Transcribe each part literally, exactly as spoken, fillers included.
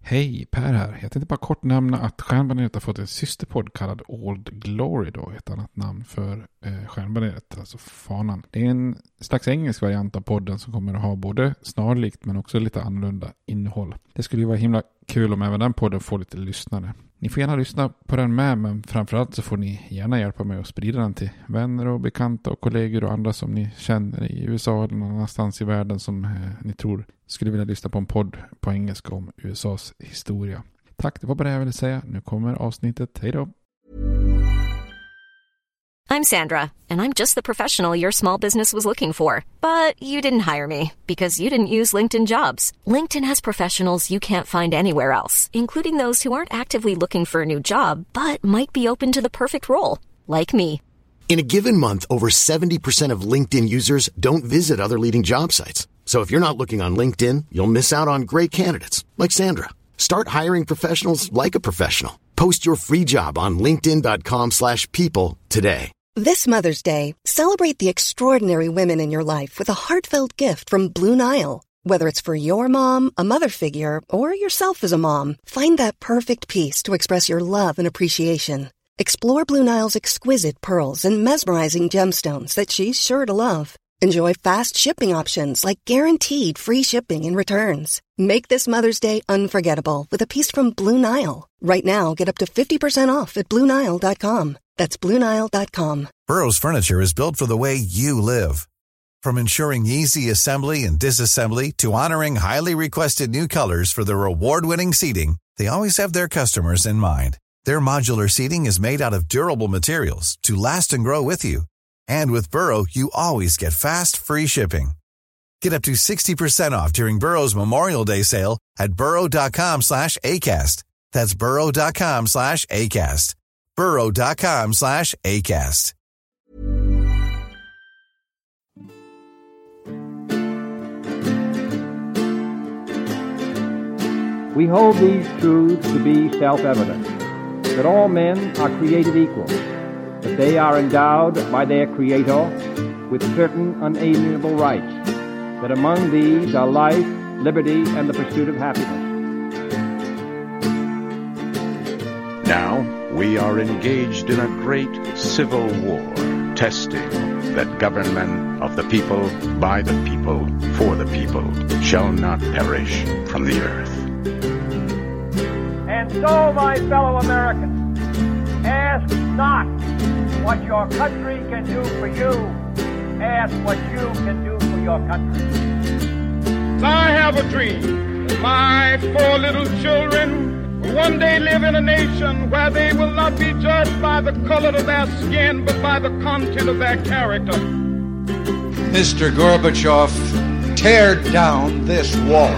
Hej, Per här. Jag tänkte bara kort nämna att Stjärnbaneret har fått en systerpodd kallad Old Glory då, ett annat namn för eh, Stjärnbaneret, alltså fanan. Det är en slags engelsk variant av podden som kommer att ha både snarlikt men också lite annorlunda innehåll. Det skulle ju vara himla kul om även den podden får lite lyssnare. Ni får gärna lyssna på den med, men framförallt så får ni gärna hjälpa mig att sprida den till vänner och bekanta och kollegor och andra som ni känner i U S A eller någon annanstans i världen som eh, ni tror skulle vilja lyssna på en podd på engelska om U S A:s historia. Tack, det var bara det jag ville säga. Nu kommer avsnittet. Hej då! I'm Sandra, and I'm just the professional your small business was looking for. But you didn't hire me because you didn't use LinkedIn Jobs. LinkedIn has professionals you can't find anywhere else, including those who aren't actively looking for a new job, but might be open to the perfect role, like me. In a given month, over seventy percent of LinkedIn users don't visit other leading job sites. So if you're not looking on LinkedIn, you'll miss out on great candidates, like Sandra. Start hiring professionals like a professional. Post your free job on linkedin.com slash people today. This Mother's Day, celebrate the extraordinary women in your life with a heartfelt gift from Blue Nile. Whether it's for your mom, a mother figure, or yourself as a mom, find that perfect piece to express your love and appreciation. Explore Blue Nile's exquisite pearls and mesmerizing gemstones that she's sure to love. Enjoy fast shipping options like guaranteed free shipping and returns. Make this Mother's Day unforgettable with a piece from Blue Nile. Right now, get up to fifty percent off at blue nile dot com. That's blue nile dot com. Burrow's furniture is built for the way you live. From ensuring easy assembly and disassembly to honoring highly requested new colors for their award-winning seating, they always have their customers in mind. Their modular seating is made out of durable materials to last and grow with you. And with Burrow, you always get fast, free shipping. Get up to sixty percent off during Burrow's Memorial Day sale at burrow.com slash ACAST. That's burrow.com slash ACAST. burrow.com slash ACAST. We hold these truths to be self-evident, that all men are created equal, that they are endowed by their Creator with certain unalienable rights, that among these are life, liberty, and the pursuit of happiness. Now we are engaged in a great civil war, testing that government of the people, by the people, for the people, shall not perish from the earth. And so, my fellow Americans, ask not what your country can do for you. Ask what you can do for your country. I have a dream. My four little children will one day live in a nation where they will not be judged by the color of their skin, but by the content of their character. Mister Gorbachev, tear down this wall.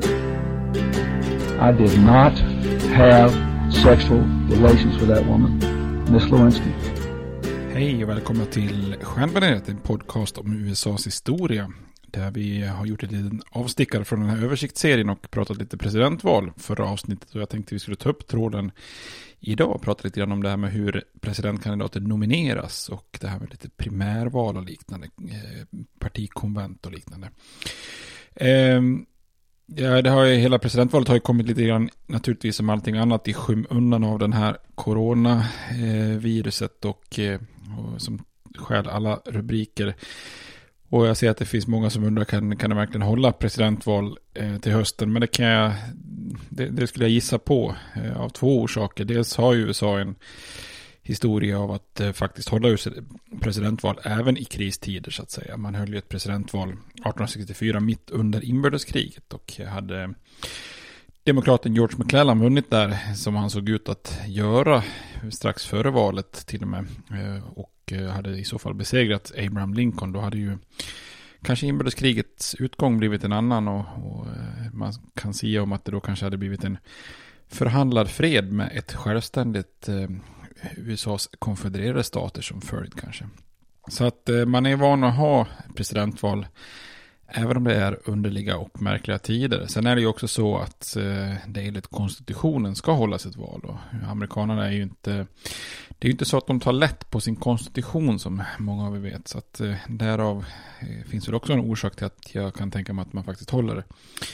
I did not have sexual relations with that woman, Miss Lewinsky. Hej och välkomna till Stjärnbaneret, en podcast om U S A:s historia. Där vi har gjort en liten avstickare från den här översiktsserien och pratat lite presidentval förra avsnittet. Och jag tänkte vi skulle ta upp tråden idag och prata lite grann om det här med hur presidentkandidater nomineras. Och det här med lite primärval och liknande, eh, partikonvent och liknande. Eh, ja, det har ju, hela presidentvalet har ju kommit lite grann naturligtvis som allting annat i skymundan av den här coronaviruset och, eh, och som skäl alla rubriker. Och jag ser att det finns många som undrar, kan, kan det verkligen hålla presidentval eh, till hösten? Men det kan jag, det, det skulle jag gissa på eh, av två orsaker. Dels har ju U S A en historia av att eh, faktiskt hålla presidentval även i kristider så att säga. Man höll ju ett presidentval arton sextiofyra mitt under inbördeskriget och hade demokraten George McClellan vunnit där, som han såg ut att göra strax före valet till och med, eh, och hade i så fall besegrat Abraham Lincoln, då hade ju kanske inbördeskrigets utgång blivit en annan och, och man kan säga om att det då kanske hade blivit en förhandlad fred med ett självständigt eh, U S A:s konfedererade stater som följd kanske. Så att eh, man är van att ha presidentval även om det är underliga och märkliga tider. Sen är det ju också så att eh, det enligt konstitutionen ska hållas ett val. Och amerikanerna är ju inte, det är ju inte så att de tar lätt på sin konstitution som många av er vet. Så att eh, därav eh, finns väl också en orsak till att jag kan tänka mig att man faktiskt håller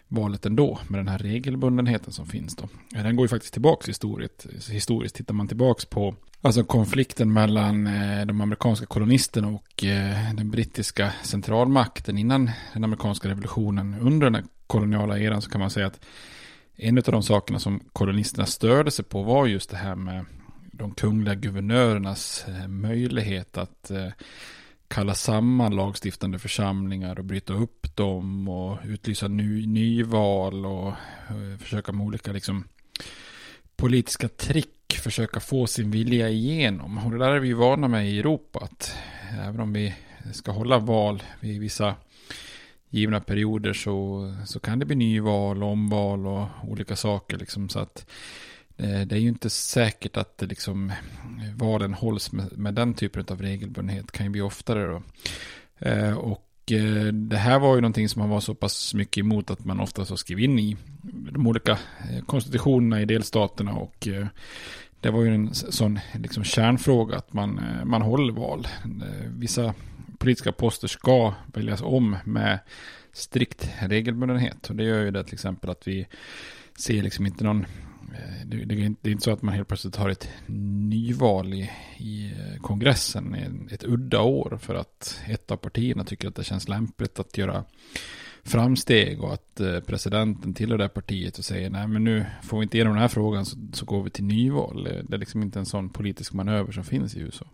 valet ändå med den här regelbundenheten som finns då. Den går ju faktiskt tillbaka historiskt. Historiskt tittar man tillbaka på alltså konflikten mellan eh, de amerikanska kolonisterna och eh, den brittiska centralmakten innan den amerikanska revolutionen. Under den här koloniala eran så kan man säga att en av de sakerna som kolonisterna störde sig på var just det här med de kungliga guvernörernas eh, möjlighet att eh, kalla samman lagstiftande församlingar och bryta upp dem och utlysa ny, nyval och uh, försöka med olika liksom, politiska trick försöka få sin vilja igenom. Och det där är vi ju vana med i Europa, att även om vi ska hålla val vid vissa givna perioder så, så kan det bli nyval, omval och olika saker. Liksom, så att det är ju inte säkert att det liksom, valen hålls med, med den typen av regelbundenhet. Det kan ju bli oftare då. Eh, och eh, det här var ju någonting som man var så pass mycket emot att man ofta så skrev in i de olika eh, konstitutionerna i delstaterna. Och eh, det var ju en sån liksom, kärnfråga att man, eh, man håller val. Eh, vissa politiska poster ska väljas om med strikt regelbundenhet. Och det gör ju det till exempel att vi ser liksom inte någon... Det, det, är inte, det är inte så att man helt plötsligt har ett nyval i, i kongressen ett, ett udda år för att ett av partierna tycker att det känns lämpligt att göra framsteg och att eh, presidenten tillhör det partiet och säger nej men nu får vi inte igenom den här frågan så, så går vi till nyval. Det är liksom inte en sån politisk manöver som finns i U S A.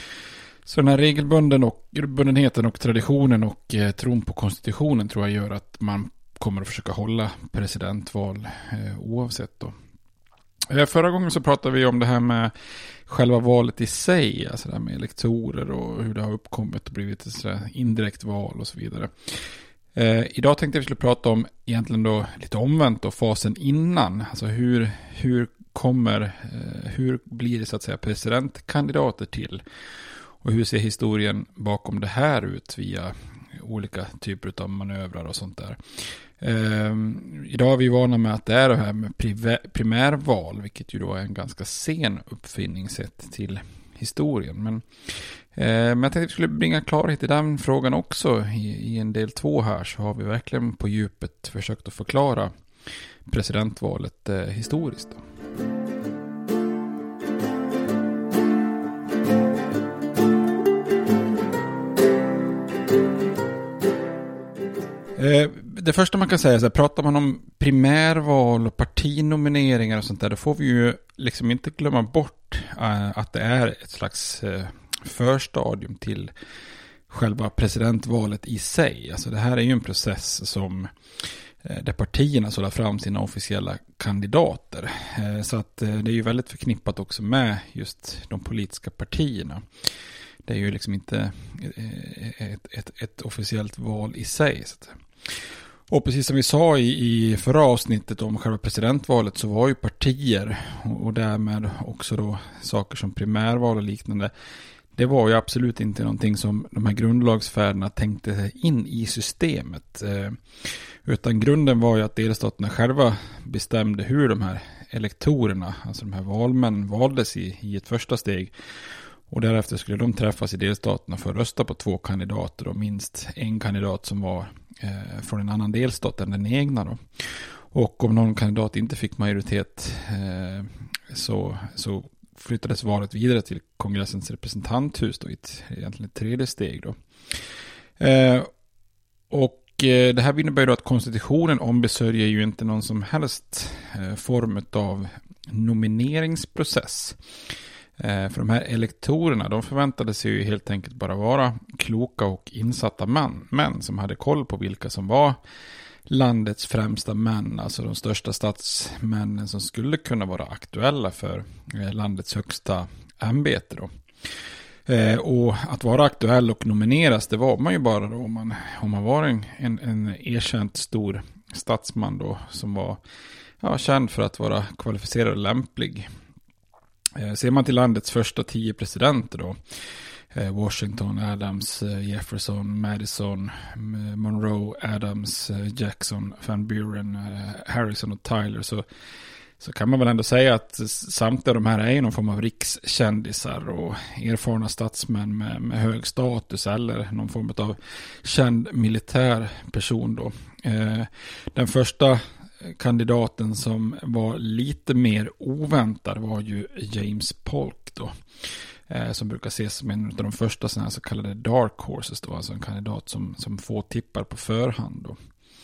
Så den här regelbunden och, bundenheten och traditionen och eh, tron på konstitutionen tror jag gör att man kommer att försöka hålla presidentval eh, oavsett då. Förra gången så pratade vi om det här med själva valet i sig, alltså det här med elektorer och hur det har uppkommit och blivit ett sådär indirekt val och så vidare. Eh, idag tänkte jag att vi skulle prata om egentligen då lite omvänt och fasen innan, alltså hur, hur kommer, eh, hur blir det så att säga presidentkandidater till och hur ser historien bakom det här ut via olika typer av manövrar och sånt där. Um, idag är vi vana med att det är det här med priv- primärval, vilket ju då är en ganska sen uppfinning sett till historien. Men, uh, men jag tänkte att vi skulle bringa klarhet i den frågan också i, i en del två här, så har vi verkligen på djupet försökt att förklara presidentvalet uh, historiskt då. Det första man kan säga är att pratar man om primärval och partinomineringar och sånt där, då får vi ju liksom inte glömma bort att det är ett slags förstadium till själva presidentvalet i sig. Alltså det här är ju en process som där partierna sållar fram sina officiella kandidater. Så att det är ju väldigt förknippat också med just de politiska partierna. Det är ju liksom inte ett, ett, ett officiellt val i sig. Och precis som vi sa i, i förra avsnittet om själva presidentvalet så var ju partier och, och därmed också då saker som primärval och liknande. Det var ju absolut inte någonting som de här grundlagsfäderna tänkte sig in i systemet. Eh, utan grunden var ju att delstaterna själva bestämde hur de här elektorerna, alltså de här valmän, valdes i, i ett första steg. Och därefter skulle de träffas i delstaterna för att rösta på två kandidater och minst en kandidat som var eh, från en annan delstat än den egna då. Och om någon kandidat inte fick majoritet eh, så, så flyttades valet vidare till kongressens representanthus då i ett, egentligen ett tredje steg då. Eh, och eh, det här innebär ju då att konstitutionen ombesörjer ju inte någon som helst eh, form av nomineringsprocess. För de här elektorerna, de förväntade sig ju helt enkelt bara vara kloka och insatta män, män som hade koll på vilka som var landets främsta män, alltså de största statsmännen som skulle kunna vara aktuella för landets högsta ämbete då. Och att vara aktuell och nomineras, det var man ju bara då om man, om man var en, en, en erkänt stor statsman då som var ja, känd för att vara kvalificerad och lämplig. Ser man till landets första tio presidenter då, Washington, Adams, Jefferson, Madison, Monroe, Adams, Jackson, Van Buren, Harrison och Tyler, så, så kan man väl ändå säga att samtliga de här är ju någon form av rikskändisar och erfarna statsmän med, med hög status eller någon form av känd militär person då. Eh, den första kandidaten som var lite mer oväntad var ju James Polk då. Eh, som brukar ses som en av de första sådana här så kallade dark horses då. Alltså en kandidat som, som få tippar på förhand då.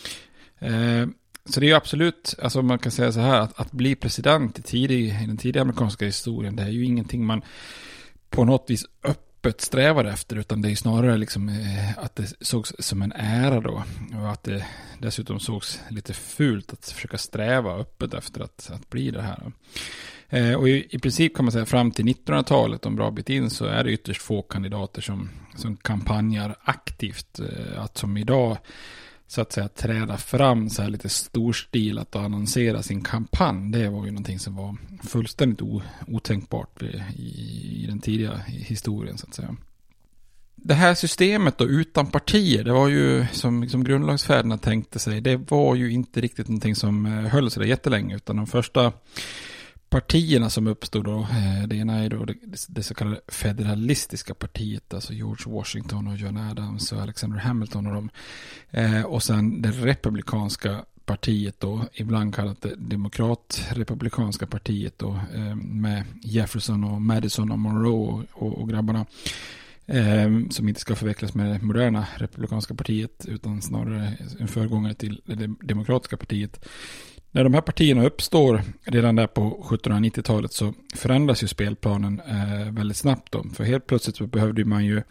Eh, så det är ju absolut, alltså man kan säga så här att, att bli president i, tidig, i den tidiga amerikanska historien, det är ju ingenting man på något vis öppet strävar efter, utan det är snarare liksom eh, att det sågs som en ära då, och att det dessutom sågs lite fult att försöka sträva öppet efter att, att bli det här. Eh, och i, i princip kan man säga fram till nittonhundratalet, om bra bit in, så är det ytterst få kandidater som, som kampanjar aktivt, eh, att som idag så att säga träda fram så här lite storstilat och annonsera sin kampanj. Det var ju någonting som var fullständigt o, otänkbart i, i den tidiga historien så att säga. Det här systemet då utan partier, det var ju som liksom grundlagsfäderna tänkte sig, det var ju inte riktigt någonting som höll sig där jättelänge, utan de första partierna som uppstod då, det ena är då det, det så kallade federalistiska partiet, alltså George Washington och John Adams och Alexander Hamilton och dem. Eh, och sen det republikanska partiet då, ibland kallat det demokrat-republikanska partiet då, eh, med Jefferson och Madison och Monroe och, och, och grabbarna. Eh, som inte ska förvecklas med det moderna republikanska partiet, utan snarare en föregångare till det demokratiska partiet. När de här partierna uppstår redan där på sjuttonhundranittiotalet så förändras ju spelplanen eh, väldigt snabbt då. För helt plötsligt så behövde man ju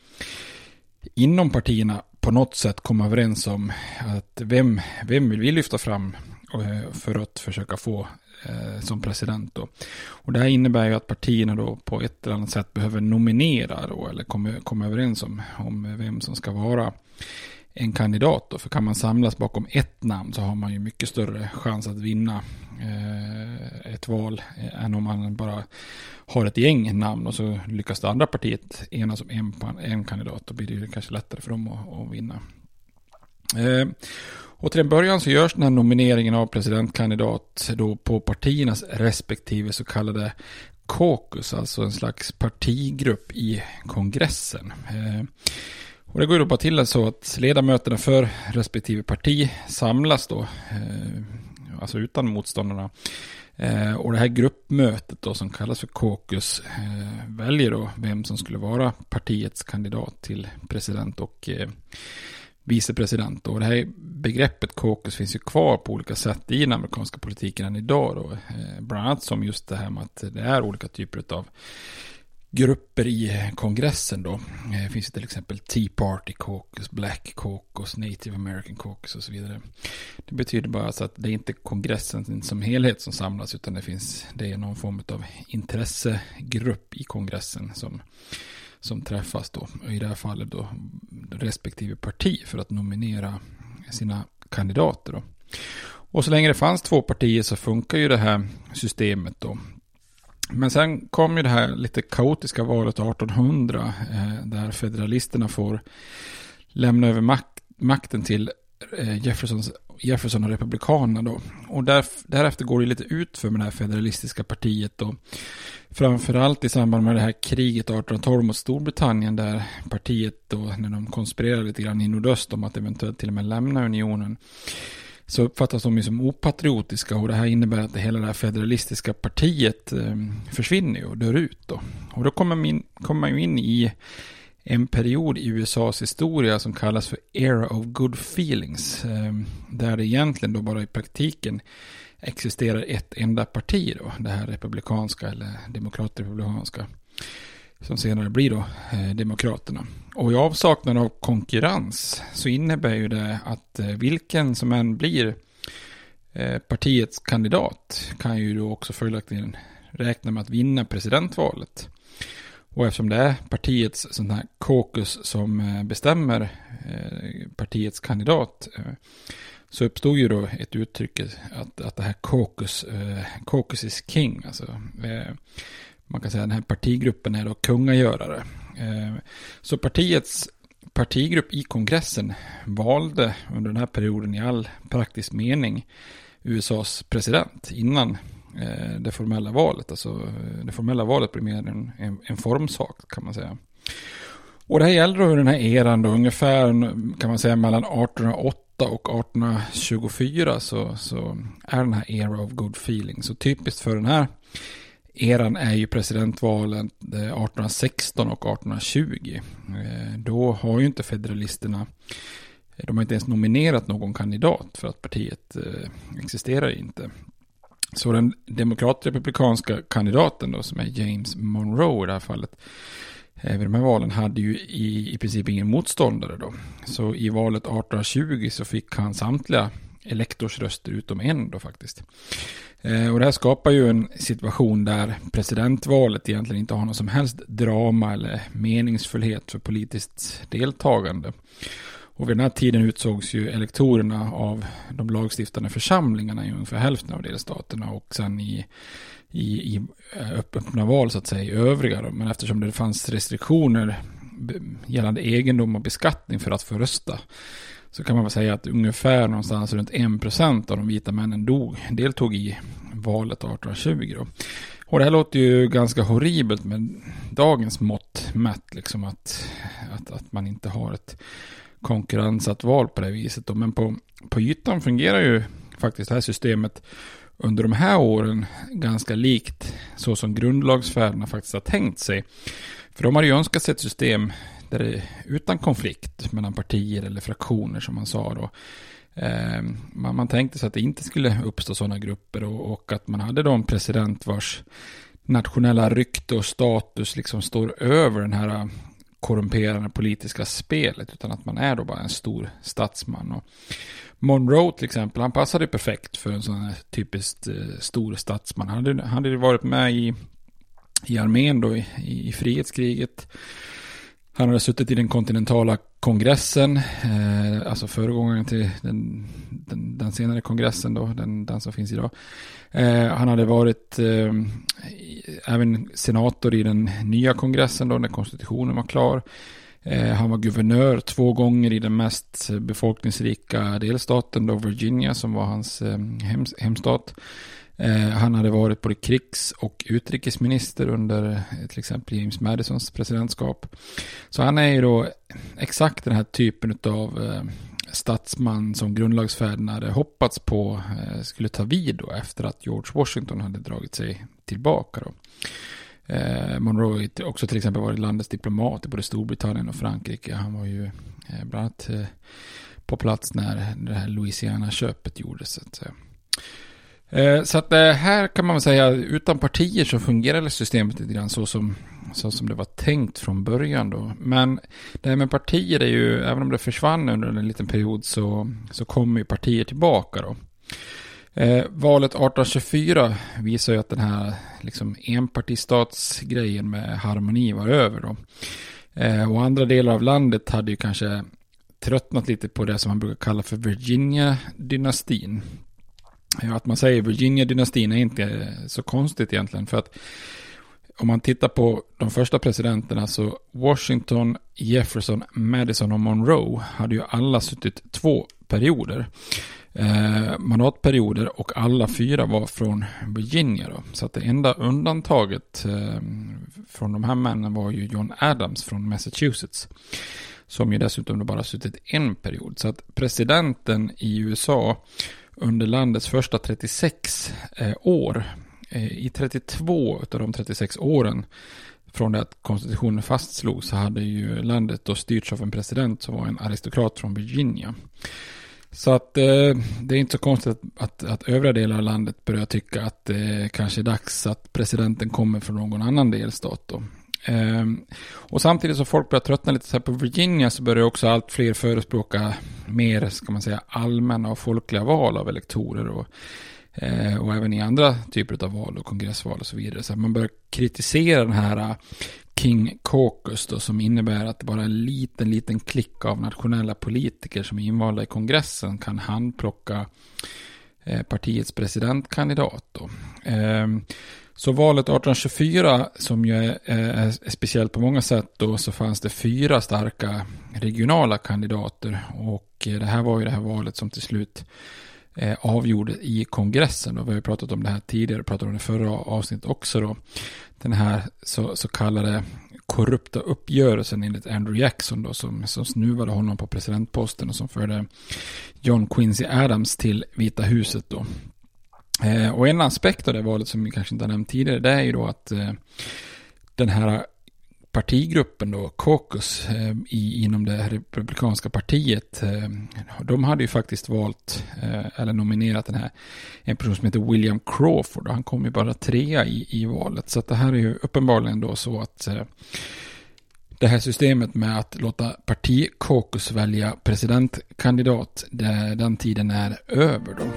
inom partierna på något sätt komma överens om att vem, vem vill vi lyfta fram för att försöka få eh, som president då. Och det här innebär ju att partierna då på ett eller annat sätt behöver nominera då, eller komma, komma överens om, om vem som ska vara en kandidat då. För kan man samlas bakom ett namn så har man ju mycket större chans att vinna eh, ett val än om man bara har ett gäng namn och så lyckas det andra partiet enas om en, en kandidat. Då blir det ju kanske lättare för dem att, att vinna. Eh, och till en början så görs den här nomineringen av presidentkandidat då på partiernas respektive så kallade caucus, alltså en slags partigrupp i kongressen. Eh, Och det går då bara till så att ledamöterna för respektive parti samlas då, eh, alltså utan motståndarna. Eh, och det här gruppmötet då som kallas för caucus eh, väljer då vem som skulle vara partiets kandidat till president och eh, vicepresident. Och det här begreppet caucus finns ju kvar på olika sätt i den amerikanska politiken än idag då. Eh, bland annat som just det här med att det är olika typer av grupper i kongressen då. Det finns till exempel Tea Party Caucus, Black Caucus, Native American Caucus och så vidare. Det betyder bara alltså att det är inte kongressen som helhet som samlas, utan det finns det är någon form av intressegrupp i kongressen som, som träffas då. Och i det här fallet då respektive parti för att nominera sina kandidater då. Och så länge det fanns två partier så funkar ju det här systemet då. Men sen kom ju det här lite kaotiska valet artonhundra eh, där federalisterna får lämna över mak- makten till eh, Jeffersons, Jefferson och republikanerna då. Och där, därefter går det lite ut för med det här federalistiska partiet då. Framförallt i samband med det här kriget artonhundratolv mot Storbritannien, där partiet då, när de konspirerar lite grann i nordöst om att eventuellt till och med lämna unionen, så uppfattas de ju som opatriotiska, och det här innebär att det hela det här federalistiska partiet eh, försvinner och dör ut då. Och då kommer man, in, kommer man ju in i en period i U S A:s historia som kallas för Era of Good Feelings, eh, där det egentligen då bara i praktiken existerar ett enda parti då, det här republikanska eller demokratrepublikanska, som senare blir då eh, demokraterna. Och i avsaknad av konkurrens så innebär ju det att eh, vilken som än blir eh, partiets kandidat kan ju då också följaktligen räkna med att vinna presidentvalet. Och eftersom det är partiets sån här caucus som eh, bestämmer eh, partiets kandidat, eh, så uppstod ju då ett uttryck att, att det här caucus, eh, caucus is king, alltså eh, man kan säga att den här partigruppen är då kungagörare. Så partiets partigrupp i kongressen valde under den här perioden i all praktisk mening U S A:s president innan eh, det formella valet. Alltså det formella valet blir mer en, en, en formsak kan man säga. Och det här gäller då den här eran då, ungefär kan man säga mellan artonhundraåtta och artonhundratjugofyra så, så är den här era of good feeling. Så typiskt för den här eran är ju presidentvalen artonhundrasexton och artonhundratjugo. Då har ju inte federalisterna, de har inte ens nominerat någon kandidat för att partiet existerar inte. Så den demokrat-republikanska kandidaten då, som är James Monroe i det här fallet, vid de här valen hade ju i, i princip ingen motståndare då. Så i valet artonhundratjugo så fick han samtliga elektorsröster utom en då faktiskt. Eh, och det här skapar ju en situation där presidentvalet egentligen inte har någon som helst drama eller meningsfullhet för politiskt deltagande. Och vid den här tiden utsågs ju elektorerna av de lagstiftande församlingarna i ungefär hälften av delstaterna och sen i, i, i öppna val så att säga i övriga då. Men eftersom det fanns restriktioner gällande egendom och beskattning för att få rösta så kan man väl säga att ungefär någonstans runt en procent av de vita männen dog, deltog i valet artonhundratjugo då. Och det här låter ju ganska horribelt med dagens mått mätt liksom att, att, att man inte har ett konkurrensat val på det viset då. Men på, på ytan fungerar ju faktiskt det här systemet under de här åren ganska likt så som grundlagsfäderna faktiskt har tänkt sig. För de har ju önskat sig ett system där det är utan konflikt mellan partier eller fraktioner som man sa då. Eh, man, man tänkte sig att det inte skulle uppstå sådana grupper och, och att man hade då en president vars nationella rykte och status liksom står över den här korrumperande politiska spelet, utan att man är då bara en stor statsman. Och Monroe till exempel, han passade perfekt för en sån här typiskt eh, stor statsman. Han hade, han hade varit med i, i armén då i, i frihetskriget. Han hade suttit i den kontinentala kongressen, eh, alltså föregångaren till den, den, den senare kongressen då, den, den som finns idag. Eh, han hade varit eh, även senator i den nya kongressen då, när konstitutionen var klar. Eh, han var guvernör två gånger i den mest befolkningsrika delstaten då, Virginia, som var hans eh, hem, hemstat. Eh, han hade varit både krigs- och utrikesminister under eh, till exempel James Madisons presidentskap. Så han är ju då exakt den här typen av eh, statsman som grundlagsfäderna hade hoppats på eh, skulle ta vid då efter att George Washington hade dragit sig tillbaka då. Eh, Monroe har också till exempel varit landets diplomat i både Storbritannien och Frankrike. Han var ju eh, bland annat eh, på plats när det här Louisiana-köpet gjordes så att säga. Så att här kan man säga utan partier så fungerar systemet lite grann så som, så som det var tänkt från början då. Men det här med partier är ju, även om det försvann under en liten period så, så kommer ju partier tillbaka då. Eh, valet artonhundratjugofyra visar ju att den här liksom enpartistatsgrejen med harmoni var över då. Eh, och andra delar av landet hade ju kanske tröttnat lite på det som man brukar kalla för Virginia-dynastin. Att man säger Virginia-dynastin är inte så konstigt egentligen, för att om man tittar på de första presidenterna så Washington, Jefferson, Madison och Monroe hade ju alla suttit två perioder, eh, mandatperioder, och alla fyra var från Virginia då. Så att det enda undantaget eh, från de här männen var ju John Adams från Massachusetts, som ju dessutom då bara suttit en period. Så att presidenten i U S A under landets första trettiosex eh, år, eh, i trettiotvå av de trettiosex åren från det att konstitutionen fastslogs, så hade ju landet då styrts av en president som var en aristokrat från Virginia. Så att eh, det är inte så konstigt att, att, att övriga delar av landet börjar tycka att det eh, kanske är dags att presidenten kommer från någon annan delstat då. Um, och samtidigt så folk börjar tröttna lite så här på Virginia, så börjar också allt fler förespråka mer, ska man säga, allmänna och folkliga val av elektorer och, uh, och även i andra typer av val och kongressval och så vidare. Så man börjar kritisera den här King Caucus då, som innebär att bara en liten liten klick av nationella politiker som är invalda i kongressen kan handplocka uh, partiets presidentkandidat då. Um, Så valet artonhundratjugofyra, som ju är, är speciellt på många sätt då, så fanns det fyra starka regionala kandidater, och det här var ju det här valet som till slut eh, avgjorde i kongressen. Och vi har ju pratat om det här tidigare, pratat om det förra avsnittet också då. Den här så, så kallade korrupta uppgörelsen enligt Andrew Jackson då, som, som snuvade honom på presidentposten och som förde John Quincy Adams till Vita huset då. Eh, och en aspekt av det valet som vi kanske inte har nämnt tidigare, det är ju då att eh, den här partigruppen då, caucus eh, i, inom det republikanska partiet, eh, de hade ju faktiskt valt eh, eller nominerat den här, en person som heter William Crawford, och han kom ju bara trea i, i valet. Så att det här är ju uppenbarligen då så att eh, det här systemet med att låta parti-caucus välja presidentkandidat, det, den tiden är över då.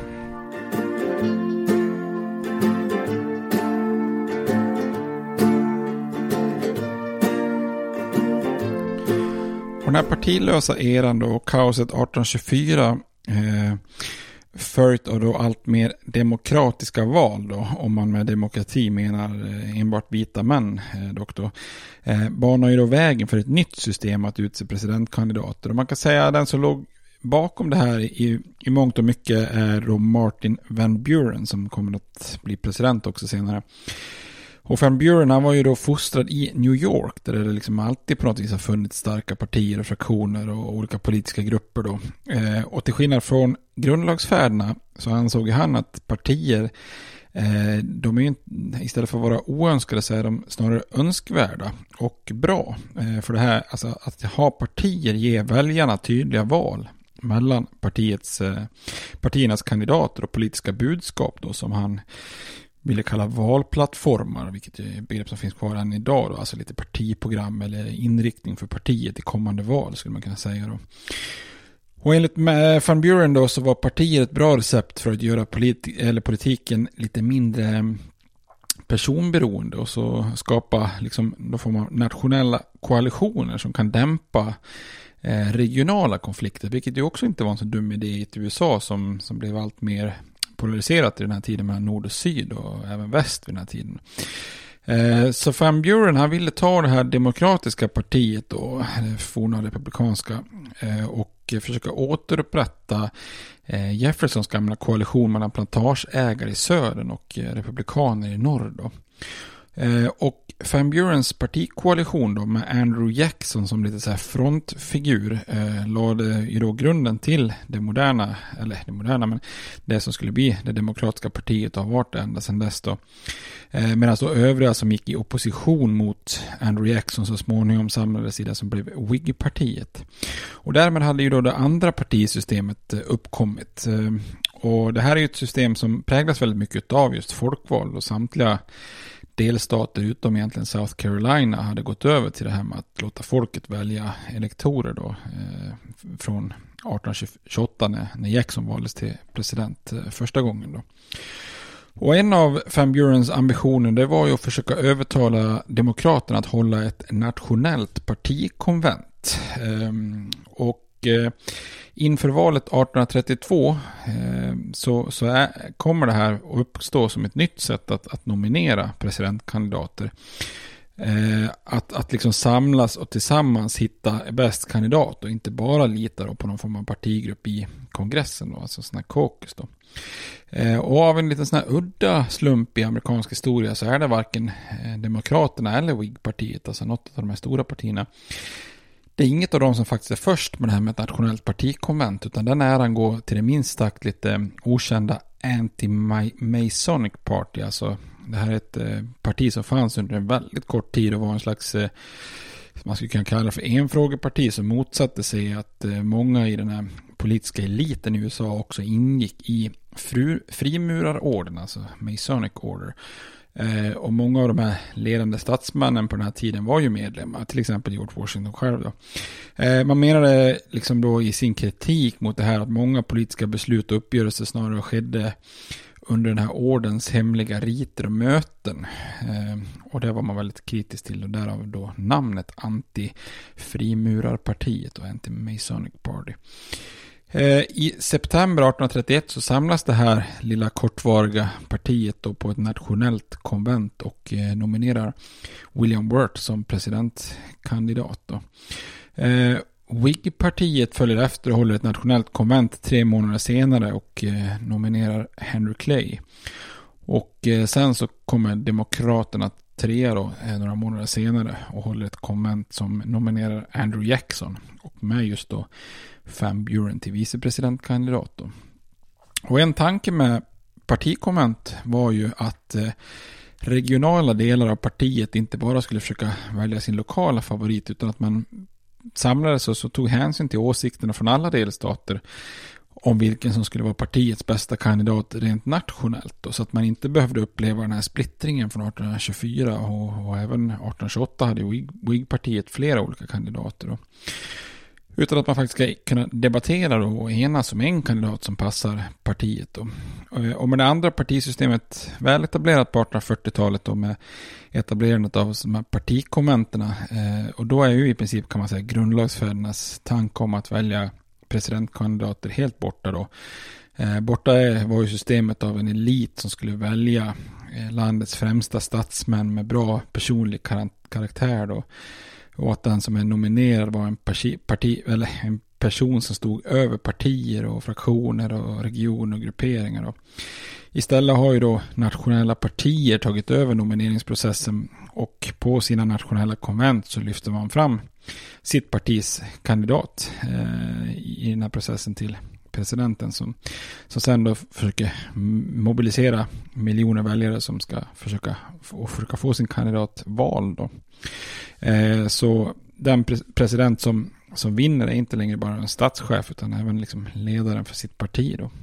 Och den här partilösa eran då, kaoset arton tjugofyra, eh, följt av då allt mer demokratiska val då, om man med demokrati menar eh, enbart vita män eh, dock då, eh, banar ju då vägen för ett nytt system att utse presidentkandidater. Och man kan säga att den som låg bakom det här i, i mångt och mycket är då Martin Van Buren, som kommer att bli president också senare. Och Van Buren, han var ju då fostrad i New York, där det liksom alltid på något vis har funnits starka partier och fraktioner och olika politiska grupper då. Eh, och till skillnad från grundlagsfäderna så ansåg han att partier, eh, de är ju inte, istället för att vara oönskade så är de snarare önskvärda och bra. Eh, för det här, alltså att ha partier ger väljarna tydliga val mellan partiets, eh, partiernas kandidater och politiska budskap då, som han ville kalla valplattformar, vilket är ett begrepp som finns kvar än idag då, alltså lite partiprogram eller inriktning för partiet i kommande val skulle man kunna säga då. Och enligt Van Buren då så var partiet ett bra recept för att göra politi- eller politiken lite mindre personberoende och så skapa liksom då får man nationella koalitioner som kan dämpa eh, regionala konflikter, vilket ju också inte var en så dum idé i U S A som, som blev allt mer polariserat i den här tiden mellan nord och syd och även väst vid den här tiden. Eh, så Van Buren, han ville ta det här demokratiska partiet då, det forna republikanska, eh, och försöka återupprätta eh, Jeffersons gamla koalition mellan plantageägare i södern och eh, republikaner i norr då. Eh, och Van Burens partikoalition då med Andrew Jackson som lite så här frontfigur eh, lade ju då grunden till det moderna, eller det moderna, men det som skulle bli det demokratiska partiet och har varit ända sedan dess då. Eh, medan då övriga som gick i opposition mot Andrew Jackson så småningom samlades i det som blev Whig-partiet. Och därmed hade ju då det andra partisystemet eh, uppkommit. Eh, och det här är ju ett system som präglas väldigt mycket av just folkval och samtliga delstater utom egentligen South Carolina hade gått över till det här med att låta folket välja elektorer då, eh, från arton tjugoåtta när, när Jackson valdes till president eh, första gången då. Och en av Van Burens ambitioner det var ju att försöka övertala demokraterna att hålla ett nationellt partikonvent. Eh, och eh, inför valet arton trettiotvå eh, så, så är, kommer det här att uppstå som ett nytt sätt att, att nominera presidentkandidater. Eh, att, att liksom samlas och tillsammans hitta bäst kandidat och inte bara lita på någon form av partigrupp i kongressen då, alltså sån här caucus då. Eh, och av en liten sån här udda slump i amerikansk historia så är det varken eh, demokraterna eller Whig-partiet, alltså något av de här stora partierna. Det är inget av dem som faktiskt är först med det här med ett nationellt partikonvent, utan den äran går till det minst sagt lite okända Anti-Masonic Party. Alltså det här är ett eh, parti som fanns under en väldigt kort tid och var en slags, eh, man skulle kunna kalla det för enfrågeparti, som motsatte sig att eh, många i den här politiska eliten i U S A också ingick i fru, frimurarorden, alltså Masonic Order. Eh, och många av de här ledande statsmännen på den här tiden var ju medlemmar, till exempel George Washington själv då. Eh, man menade liksom då i sin kritik mot det här att många politiska beslut och uppgörelser snarare skedde under den här ordens hemliga riter och möten. Eh, och det var man väldigt kritisk till, och därav då namnet Anti-frimurarpartiet och Anti-Masonic Party. I september arton trettioett så samlas det här lilla kortvariga partiet då på ett nationellt konvent och nominerar William Wirt som presidentkandidat då. Whig-partiet följer efter och håller ett nationellt konvent tre månader senare och eh, nominerar Henry Clay. Och eh, sen så kommer Demokraterna trea då, eh, några månader senare och håller ett konvent som nominerar Andrew Jackson och med just då Van Buren till vicepresidentkandidat då. Och en tanke med partikonvent var ju att eh, regionala delar av partiet inte bara skulle försöka välja sin lokala favorit utan att man samlades och så tog hänsyn till åsikterna från alla delstater om vilken som skulle vara partiets bästa kandidat rent nationellt då, så att man inte behövde uppleva den här splittringen från arton tjugofyra och, och även arton tjugoåtta hade ju Whig-partiet flera olika kandidater då. Utan att man faktiskt ska kunna debattera då och enas om en kandidat som passar partiet då. Och med det andra partisystemet väl etablerat på artonhundrafyrtiotalet då med etablerandet av de här partikonventerna eh, och då är ju i princip kan man säga grundlagsfädernas tanke om att välja presidentkandidater helt borta då. Eh, borta var ju systemet av en elit som skulle välja eh, landets främsta statsmän med bra personlig kar- karaktär då. Och att den som är nominerad var en, parti, parti, eller en person som stod över partier och fraktioner och regioner och grupperingar. Då. Istället har ju då nationella partier tagit över nomineringsprocessen och på sina nationella konvent så lyfter man fram sitt partis kandidat eh, i den här processen till presidenten som, som sen då försöker mobilisera miljoner väljare som ska försöka, och försöka få sin kandidat vald då. Eh, så den pre- president som, som vinner är inte längre bara en statschef utan även liksom ledaren för sitt parti då.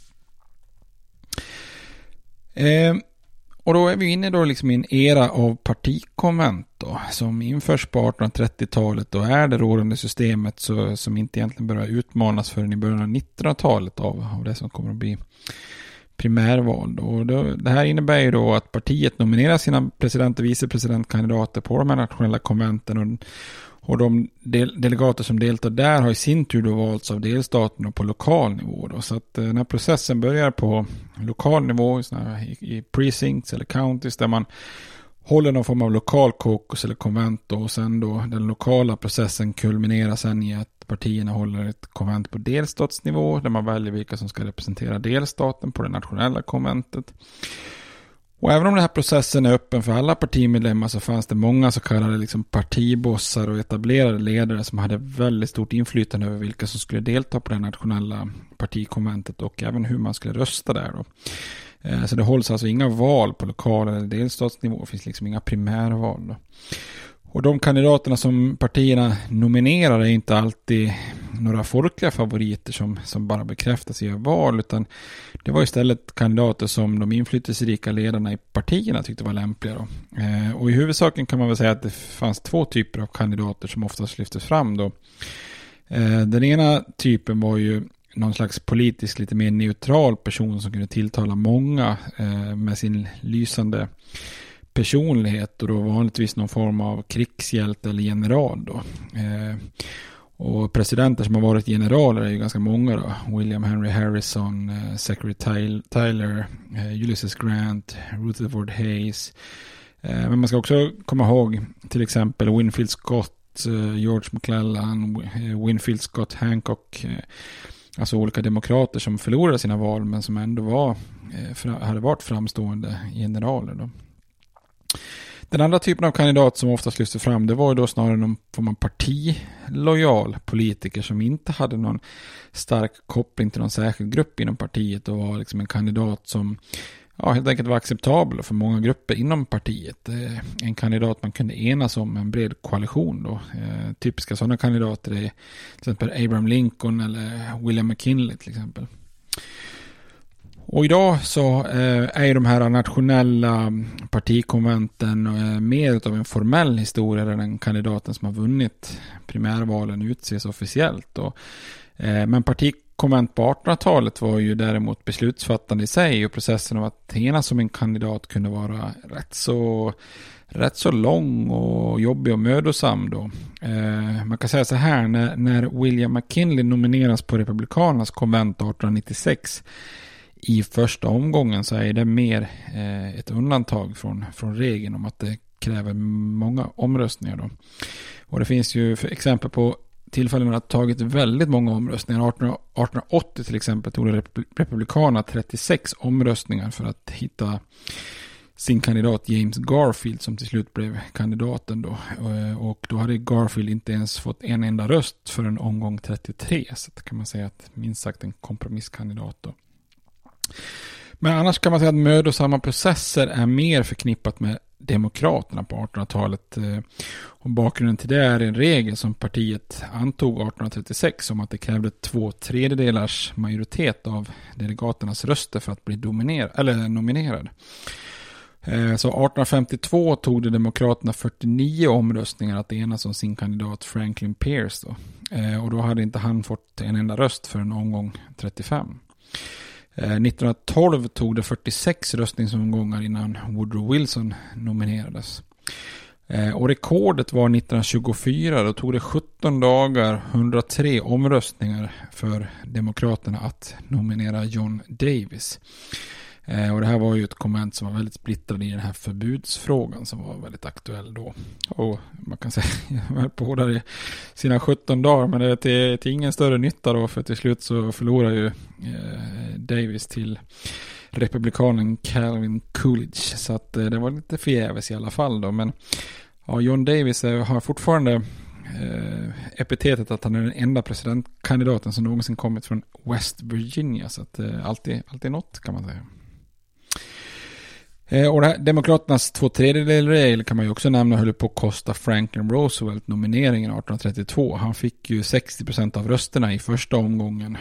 Eh, och då är vi inne då liksom i en era av partikonvent då, som införs på artonhundratrettiotalet och är det rådande systemet så, som inte egentligen börjar utmanas förrän i början av nittonhundratalet av, av det som kommer att bli primärval då. Och då, det här innebär ju då att partiet nominerar sina president- och vicepresidentkandidater på de här nationella konventen och, och de del, delegater som deltar där har i sin tur då valts av delstaten och på lokal nivå då. Så att den här processen börjar på lokal nivå i, i precincts eller counties där man håller någon form av lokal caucus eller konvent då, och sen då den lokala processen kulminerar sen i att partierna håller ett konvent på delstatsnivå där man väljer vilka som ska representera delstaten på det nationella konventet. Och även om den här processen är öppen för alla partimedlemmar så fanns det många så kallade liksom partibossar och etablerade ledare som hade väldigt stort inflytande över vilka som skulle delta på det nationella partikonventet och även hur man skulle rösta där då. Så det hålls alltså inga val på lokal eller delstatsnivå, det finns liksom inga primärval då. Och de kandidaterna som partierna nominerar är inte alltid några folkliga favoriter som, som bara bekräftas i val, utan det var istället kandidater som de inflytelserika ledarna i partierna tyckte var lämpliga då. Eh, och i huvudsaken kan man väl säga att det fanns två typer av kandidater som oftast lyftes fram då. Eh, den ena typen var ju någon slags politiskt lite mer neutral person som kunde tilltala många eh, med sin lysande personlighet och då vanligtvis någon form av krigshjälte eller general då. Eh, och presidenter som har varit generaler är ju ganska många då. William Henry Harrison, eh, Zachary Tyler, eh, Ulysses Grant, Rutherford Hayes. Eh, men man ska också komma ihåg till exempel Winfield Scott, eh, George McClellan, eh, Winfield Scott Hancock, eh, alltså olika demokrater som förlorade sina val men som ändå var, eh, hade varit framstående generaler då. Den andra typen av kandidat som oftast lyfte fram det var ju då snarare någon form av partilojal politiker som inte hade någon stark koppling till någon särskild grupp inom partiet och var liksom en kandidat som ja, helt enkelt var acceptabel för många grupper inom partiet. En kandidat man kunde enas om en bred koalition då. Eh, typiska sådana kandidater är till exempel Abraham Lincoln eller William McKinley till exempel. Och idag så eh, är de här nationella partikonventen eh, mer av en formell historia där den kandidaten som har vunnit primärvalen utses officiellt. Och, eh, men partikonvent på artonhundratalet var ju däremot beslutsfattande i sig och processen av att enas som en kandidat kunde vara rätt så, rätt så lång och jobbig och mödosam då. Eh, man kan säga så här, när, när William McKinley nomineras på Republikanernas konvent artonhundranittiosex i första omgången så är det mer eh, ett undantag från, från regeln om att det kräver många omröstningar då. Och det finns ju för exempel på tillfällen har det tagit väldigt många omröstningar. arton åttio till exempel tog det republikanerna trettiosex omröstningar för att hitta sin kandidat James Garfield som till slut blev kandidaten då. Och då hade Garfield inte ens fått en enda röst för en omgång trettiotre. Så det kan man säga att minst sagt en kompromisskandidat då. Men annars kan man säga att mödosamma processer är mer förknippat med demokraterna på artonhundratalet. Och bakgrunden till det är en regel som partiet antog arton trettiosex om att det krävde två tredjedelars majoritet av delegaternas röster för att bli dominerad, eller nominerad. Så arton femtiotvå tog det demokraterna fyrtionio omröstningar att enas om sin kandidat Franklin Pierce då. Och då hade inte han fått en enda röst för en omgång trettiofem. nittonhundratolv tog det fyrtiosex röstningsomgångar innan Woodrow Wilson nominerades. Och rekordet var nittonhundratjugofyra, då tog det sjutton dagar, hundratre omröstningar för demokraterna att nominera John Davis. Och det här var ju ett konvent som var väldigt splittrad i den här förbudsfrågan som var väldigt aktuell då. Och man kan säga jag var på där i sina sjutton dagar, men det är till, till ingen större nytta då, för till slut så förlorar ju eh, Davis till republikanen Calvin Coolidge. Så att eh, det var lite förgäves i alla fall då. Men ja, John Davis eh, har fortfarande eh, epitetet att han är den enda presidentkandidaten som någonsin kommit från West Virginia. Så att eh, alltid, alltid något kan man säga. Och det här, demokraternas två tredjedelregel kan man ju också nämna höll på att kosta Franklin Roosevelt nomineringen arton trettiotvå. Han fick ju sextio procent av rösterna i första omgången.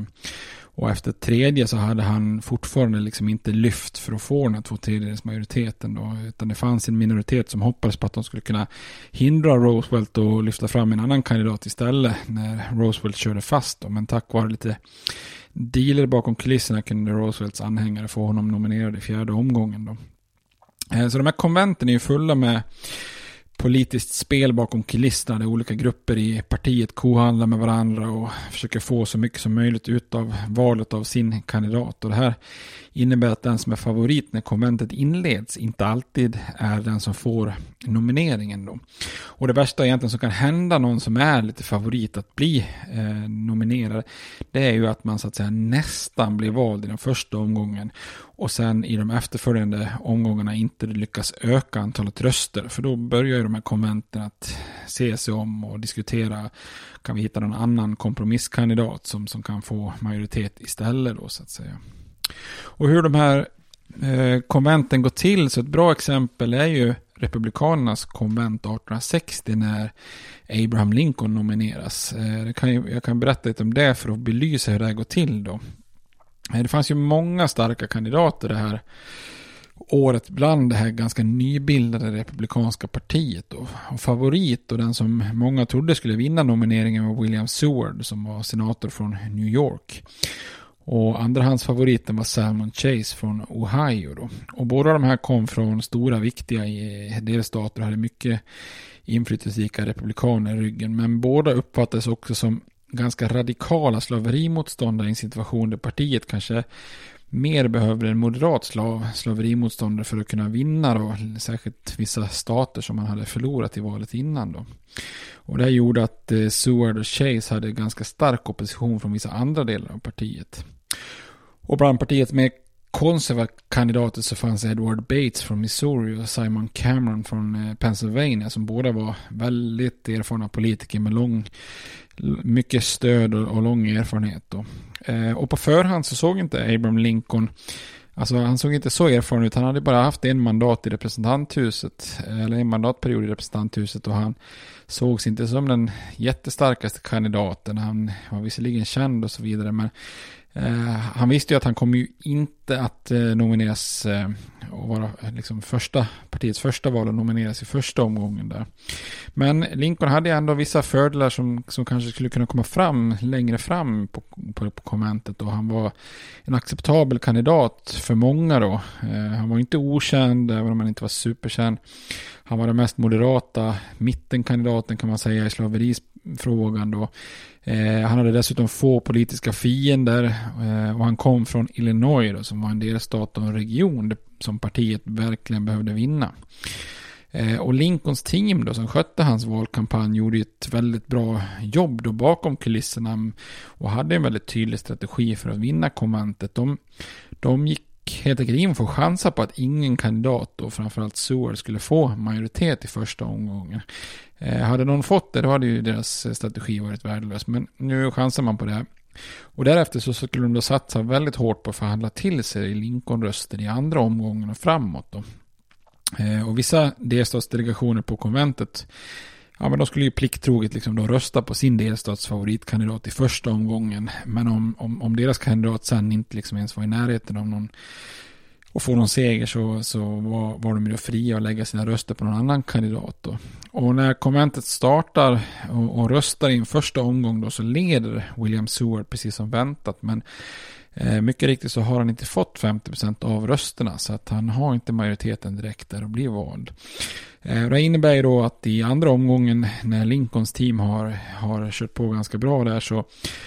Och efter tredje så hade han fortfarande liksom inte lyft för att få den här två tredjedels majoriteten då, utan det fanns en minoritet som hoppades på att de skulle kunna hindra Roosevelt och lyfta fram en annan kandidat istället när Roosevelt körde fast då. Men tack vare lite dealer bakom kulisserna kunde Roosevelts anhängare få honom nominerad i fjärde omgången då. Så de här konventen är ju fulla med politiskt spel bakom kulisserna där olika grupper i partiet kohandlar med varandra och försöker få så mycket som möjligt ut av valet av sin kandidat. Och det här innebär att den som är favorit när konventet inleds inte alltid är den som får nomineringen då. Och det värsta egentligen som kan hända någon som är lite favorit att bli eh, nominerad, det är ju att man så att säga nästan blir vald i den första omgången och sen i de efterföljande omgångarna inte lyckas öka antalet röster, för då börjar ju de här konventen att se sig om och diskutera, kan vi hitta någon annan kompromisskandidat som, som kan få majoritet istället då så att säga. Och hur de här eh, konventen går till, så ett bra exempel är ju republikanernas konvent arton sextio när Abraham Lincoln nomineras. Eh, det kan ju, jag kan berätta lite om det för att belysa hur det här går till då. Eh, det fanns ju många starka kandidater det här året bland det här ganska nybildade republikanska partiet då. Och favorit och den som många trodde skulle vinna nomineringen var William Seward som var senator från New York. Och andrahandsfavoriten var Salmon Chase från Ohio då. Och båda de här kom från stora viktiga delstater och hade mycket inflytelserika republikaner i ryggen. Men båda uppfattades också som ganska radikala slaverimotståndare i en situation där partiet kanske mer behöver en moderat slav, slaverimotståndare för att kunna vinna då, särskilt vissa stater som man hade förlorat i valet innan då. Och det här gjorde att eh, Seward och Chase hade ganska stark opposition från vissa andra delar av partiet. Och bland partiets mer konservativa kandidater så fanns Edward Bates från Missouri och Simon Cameron från eh, Pennsylvania som båda var väldigt erfarna politiker med lång, mycket stöd och, och lång erfarenhet då. Eh, och på förhand så såg inte Abraham Lincoln, alltså han såg inte så erfaren ut, han hade bara haft en mandat i representanthuset, eller en mandatperiod i representanthuset och han sågs inte som den jättestarkaste kandidaten, han var visserligen känd och så vidare, men Uh, han visste ju att han kommer ju inte att uh, nomineras uh, och vara liksom första, partiets första val och nomineras i första omgången där. Men Lincoln hade ändå vissa fördelar som, som kanske skulle kunna komma fram längre fram på, på, på konventet och han var en acceptabel kandidat för många då. Uh, han var inte okänd även om han inte var superkänd. Han var den mest moderata mittenkandidaten kan man säga i slaverisfrågan då. Eh, han hade dessutom få politiska fiender eh, och han kom från Illinois då, som var en delstat och en region som partiet verkligen behövde vinna. Eh, och Lincolns team då som skötte hans valkampanj gjorde ett väldigt bra jobb då bakom kulisserna och hade en väldigt tydlig strategi för att vinna konventet. De, de gick helt enkelt in för att chansa på att ingen kandidat och framförallt Seward skulle få majoritet i första omgången. Eh, hade någon fått det, då hade ju deras strategi varit värdelös, men nu chansar man på det. Och därefter så skulle de då satsa väldigt hårt på att förhandla till sig Lincoln-röster i andra omgången och framåt då. Eh, och vissa delstatsdelegationer på konventet, ja, men de skulle ju plikttroget liksom då rösta på sin delstats favoritkandidat i första omgången. Men om, om, om deras kandidat sen inte liksom ens var i närheten av någon och få någon seger så, så var, var de ju då fria att lägga sina röster på någon annan kandidat då. Och när konventet startar och, och röstar i en första omgång då så leder William Seward precis som väntat. Men eh, mycket riktigt så har han inte fått femtio procent av rösterna så att han har inte majoriteten direkt där och blir vald. Eh, det innebär ju då att i andra omgången när Lincolns team har, har kört på ganska bra där så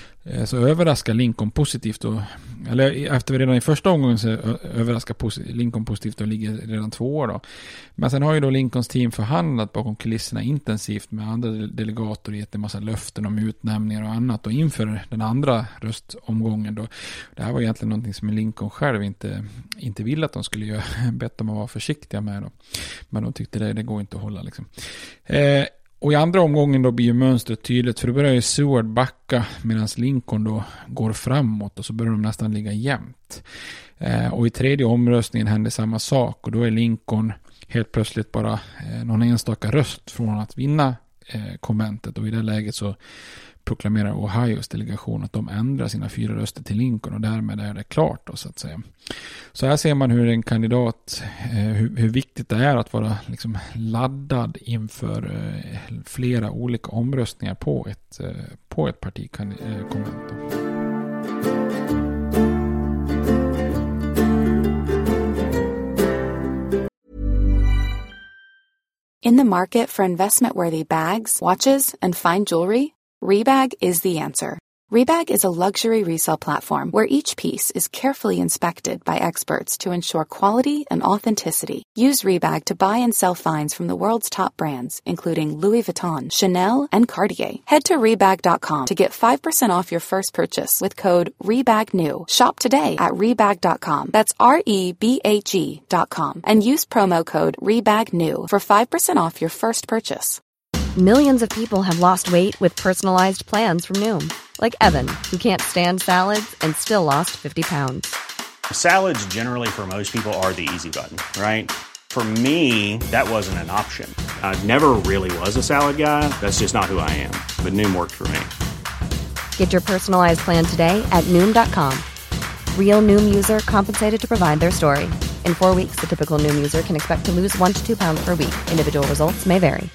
så överraskar Lincoln positivt och, eller efter redan i första omgången så överraskar posit- Lincoln positivt och ligger redan två år då. Men sen har ju då Lincolns team förhandlat bakom kulisserna intensivt med andra delegater och gett en massa löften om utnämningar och annat och inför den andra röstomgången då. Det här var egentligen någonting som Lincoln själv inte, inte ville att de skulle göra, bett dem att vara försiktiga med då. Men de tyckte det, det går inte att hålla liksom. Eh, Och i andra omgången då blir ju mönstret tydligt för då börjar ju Seward backa medan Lincoln då går framåt och så börjar de nästan ligga jämnt. Eh, och i tredje omröstningen händer samma sak och då är Lincoln helt plötsligt bara eh, någon enstaka röst från att vinna eh, konventet och i det läget så proklamerar Ohios delegation att de ändrar sina fyra röster till Lincoln och därmed är det klart då, så att säga. Så här ser man hur en kandidat, eh, hur, hur viktigt det är att vara liksom laddad inför eh, flera olika omröstningar på ett, eh, på ett partikonvent. In the market for investment-worthy bags, watches, and fine jewelry, Rebag is the answer. Rebag is a luxury resale platform where each piece is carefully inspected by experts to ensure quality and authenticity. Use Rebag to buy and sell finds from the world's top brands, including Louis Vuitton, Chanel, and Cartier. Head to Rebag dot com to get five percent off your first purchase with code REBAGNEW. Shop today at Rebag dot com. That's R E B A G dot com. And use promo code REBAGNEW for five percent off your first purchase. Millions of people have lost weight with personalized plans from Noom. Like Evan, who can't stand salads and still lost fifty pounds. Salads generally for most people are the easy button, right? For me, that wasn't an option. I never really was a salad guy. That's just not who I am. But Noom worked for me. Get your personalized plan today at Noom dot com. Real Noom user compensated to provide their story. In four weeks, the typical Noom user can expect to lose one to two pounds per week. Individual results may vary.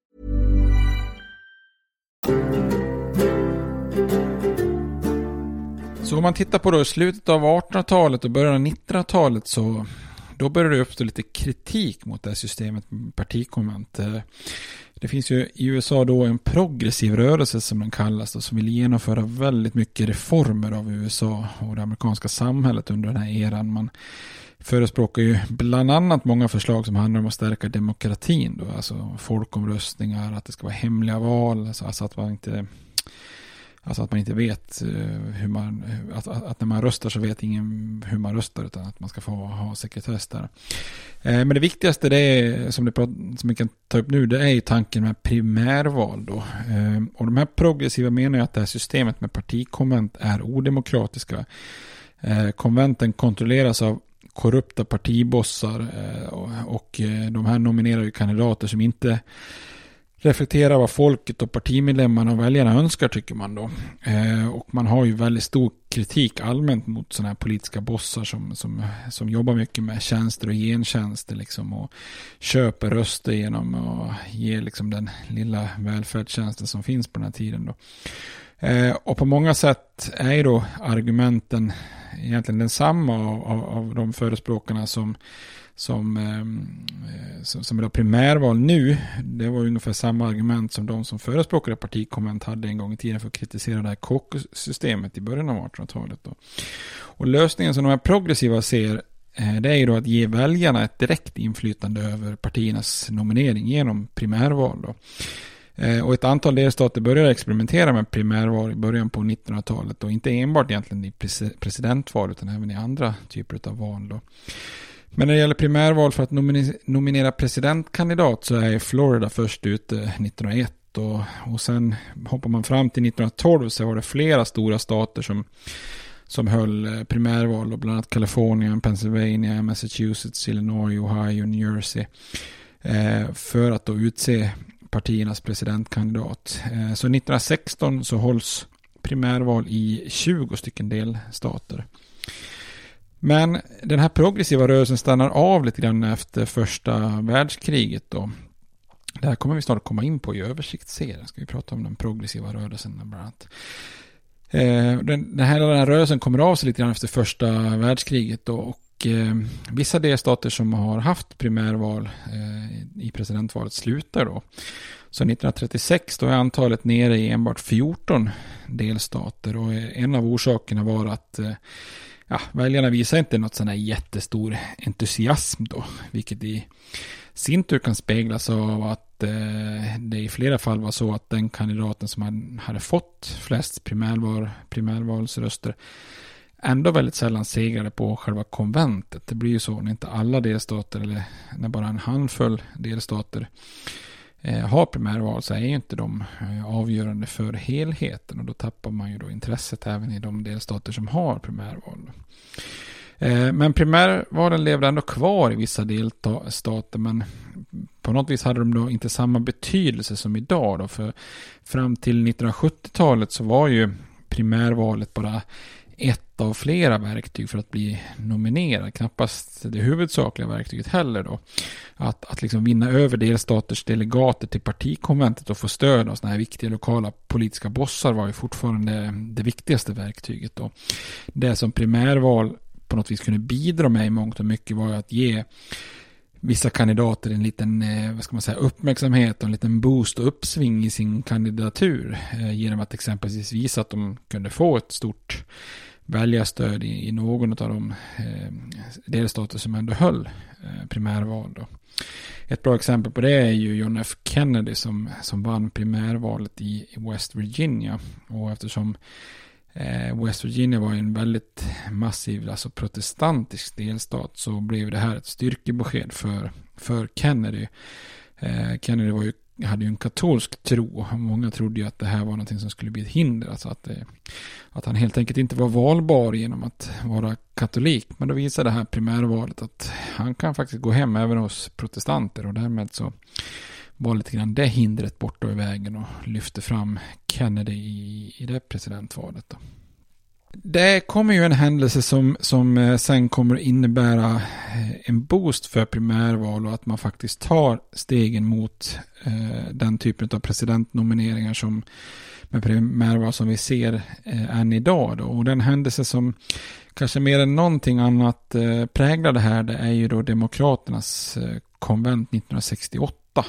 Så om man tittar på då slutet av artonhundratalet och början av nittonhundratalet så då börjar det uppstå lite kritik mot det här systemet med partikonvent. Det finns ju i U S A då en progressiv rörelse som den kallas och som vill genomföra väldigt mycket reformer av U S A och det amerikanska samhället under den här eran. Man förespråkar ju bland annat många förslag som handlar om att stärka demokratin då, alltså folkomröstningar, att det ska vara hemliga val, alltså att man inte Alltså att man inte vet hur man, att, att när man röstar så vet ingen hur man röstar utan att man ska få ha sekretess där. Men det viktigaste det är, som, det, som vi kan ta upp nu, det är ju tanken med primärval då. Och de här progressiva menar ju att det här systemet med partikonvent är odemokratiska. Konventen kontrolleras av korrupta partibossar och de här nominerar ju kandidater som inte reflektera vad folket och partimedlemmarna och väljarna önskar, tycker man då. Eh, och man har ju väldigt stor kritik allmänt mot sådana här politiska bossar som, som, som jobbar mycket med tjänster och gentjänster liksom, och köper röster genom att ge liksom den lilla välfärdstjänsten som finns på den här tiden då. Eh, och på många sätt är ju då argumenten egentligen densamma av, av, av de förespråkarna som Som, eh, som, som är primärval nu. Det var ungefär samma argument som de som förespråkade partikonvent hade en gång i tiden för att kritisera det här caucus-systemet i början av artonhundratalet då. Och lösningen som de här progressiva ser det är ju då att ge väljarna ett direkt inflytande över partiernas nominering genom primärval då. Och ett antal delstater började experimentera med primärval i början på nittonhundratalet och inte enbart egentligen i presidentval utan även i andra typer av val då. Men när det gäller primärval för att nominera presidentkandidat så är Florida först ute nittonhundraett och, och sen hoppar man fram till nittonhundratolv så var det flera stora stater som, som höll primärval och bland annat Kalifornien, Pennsylvania, Massachusetts, Illinois, Ohio, New Jersey eh, för att då utse partiernas presidentkandidat. Eh, så nittonhundrasexton så hålls primärval i tjugo stycken delstater. Men den här progressiva rörelsen stannar av lite grann efter första världskriget då. Det här kommer vi snart komma in på i översiktsserien. Ska vi prata om den progressiva rörelsen bland annat. Eh, den, den här den här rörelsen kommer av sig lite grann efter första världskriget då, och eh, vissa delstater som har haft primärval eh, i presidentvalet slutar då. Så nittonhundratrettiosex då är antalet nere i enbart fjorton delstater och en av orsakerna var att eh, ja, väljarna visar inte något sån här jättestor entusiasm då, vilket i sin tur kan speglas av att eh, det i flera fall var så att den kandidaten som man hade fått flest primärval, primärvalsröster ändå väldigt sällan segrade på själva konventet. Det blir ju så när inte alla delstater eller när bara en handfull delstater eh, har primärval så är ju inte de eh, avgörande för helheten och då tappar man ju då intresset även i de delstater som har primärval. Eh, men primärvalen levde ändå kvar i vissa delstater men på något vis hade de då inte samma betydelse som idag då, för fram till nittonhundrasjuttiotalet så var ju primärvalet bara ett av flera verktyg för att bli nominerad. Knappast det huvudsakliga verktyget heller då. Att, att liksom vinna över delstaters delegater till partikonventet och få stöd av såna här viktiga lokala politiska bossar var ju fortfarande det viktigaste verktyget då. Det som primärval på något vis kunde bidra med i mångt och mycket var att ge vissa kandidater en liten vad ska man säga, uppmärksamhet och en liten boost och uppsving i sin kandidatur eh, genom att exempelvis visa att de kunde få ett stort väljarstöd i, i någon av de eh, delstater som ändå höll eh, primärval då. Ett bra exempel på det är ju John F. Kennedy som, som vann primärvalet i, i West Virginia och eftersom West Virginia var en väldigt massiv, alltså protestantisk delstat så blev det här ett styrkebesked för, för Kennedy. Eh, Kennedy var ju, hade ju en katolsk tro och många trodde ju att det här var någonting som skulle bli ett hinder. Alltså att, det, att han helt enkelt inte var valbar genom att vara katolik. Men då visade det här primärvalet att han kan faktiskt gå hem även hos protestanter och därmed så var lite grann det hindret borta i vägen och lyfte fram Kennedy i, i det presidentvalet då. Det kommer ju en händelse som, som sen kommer innebära en boost för primärval och att man faktiskt tar stegen mot eh, den typen av presidentnomineringar som med primärval som vi ser eh, än idag då. Och den händelse som kanske mer än någonting annat eh, präglar det här det är ju då demokraternas eh, konvent nittonhundrasextioåtta.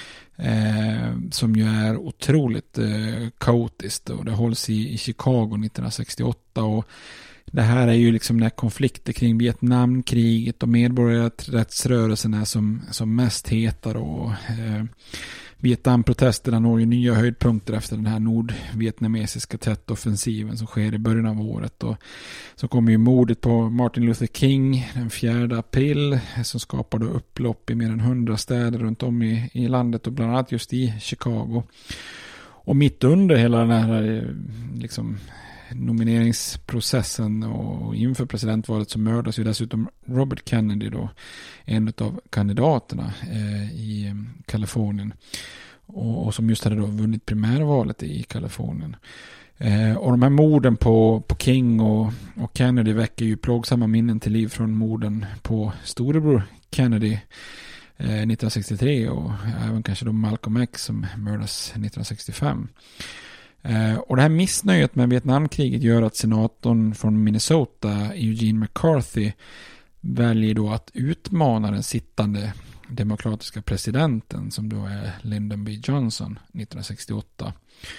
Eh, som ju är otroligt eh, kaotiskt och det hålls i, i Chicago nittonhundrasextioåtta och det här är ju liksom när konflikter kring Vietnamkriget och medborgarrättsrörelsen är som, som mest hetar och eh, Vietnamprotesterna når ju nya höjdpunkter efter den här nordvietnamesiska Tet-offensiven som sker i början av året och så kommer ju mordet på Martin Luther King den fjärde april som skapade upplopp i mer än hundra städer runt om i, i landet och bland annat just i Chicago. Och mitt under hela den här liksom nomineringsprocessen och inför presidentvalet så mördas ju dessutom Robert Kennedy då, en av kandidaterna eh, i Kalifornien och, och som just hade då vunnit primärvalet i Kalifornien. Eh, och de här morden på, på King och, och Kennedy väcker ju plågsamma minnen till liv från morden på storebror Kennedy eh, nittonhundrasextiotre och även kanske då Malcolm X som mördas nittonhundrasextiofem. Uh, och det här missnöjet med Vietnamkriget gör att senatorn från Minnesota, Eugene McCarthy, väljer då att utmana den sittande demokratiska presidenten som då är Lyndon B. Johnson nittonhundrasextioåtta.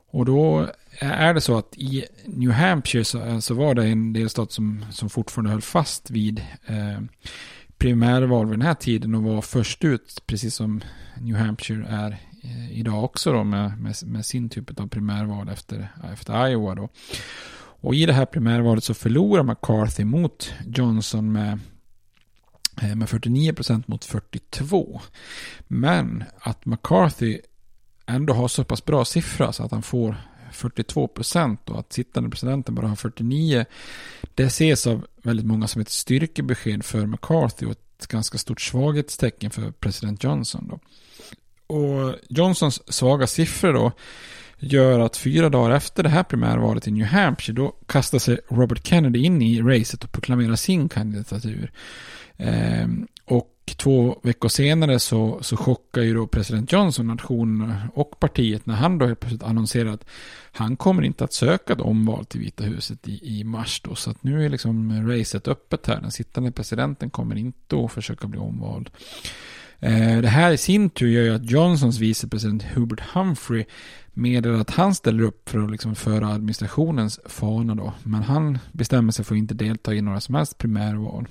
Och då är det så att i New Hampshire så, så var det en delstat som, som fortfarande höll fast vid eh, primärval vid den här tiden och var först ut, precis som New Hampshire är eh, idag också då, med, med, med sin typ av primärval efter, efter Iowa då. Och i det här primärvalet så förlorar McCarthy mot Johnson med med fyrtionio procent mot fyrtiotvå. Men att McCarthy ändå har så pass bra siffra så att han får fyrtiotvå procent och att sittande presidenten bara har fyrtionio, det ses av väldigt många som ett styrkebesked för McCarthy och ett ganska stort svaghetstecken för president Johnson då. Och Johnsons svaga siffror då gör att fyra dagar efter det här primärvalet i New Hampshire då kastar sig Robert Kennedy in i racet och proklamerar sin kandidatur. Eh, och två veckor senare så, så chockar ju då president Johnson nationen och partiet när han då helt plötsligt annonserar att han kommer inte att söka ett omval till Vita huset i, i mars då. Så att nu är liksom racet öppet här. Den sittande presidenten kommer inte att försöka bli omvald. Eh, det här i sin tur gör ju att Johnsons vicepresident Hubert Humphrey meddelar att han ställer upp för att liksom föra administrationens fana då. Men han bestämmer sig för att inte delta i några som helst primärval.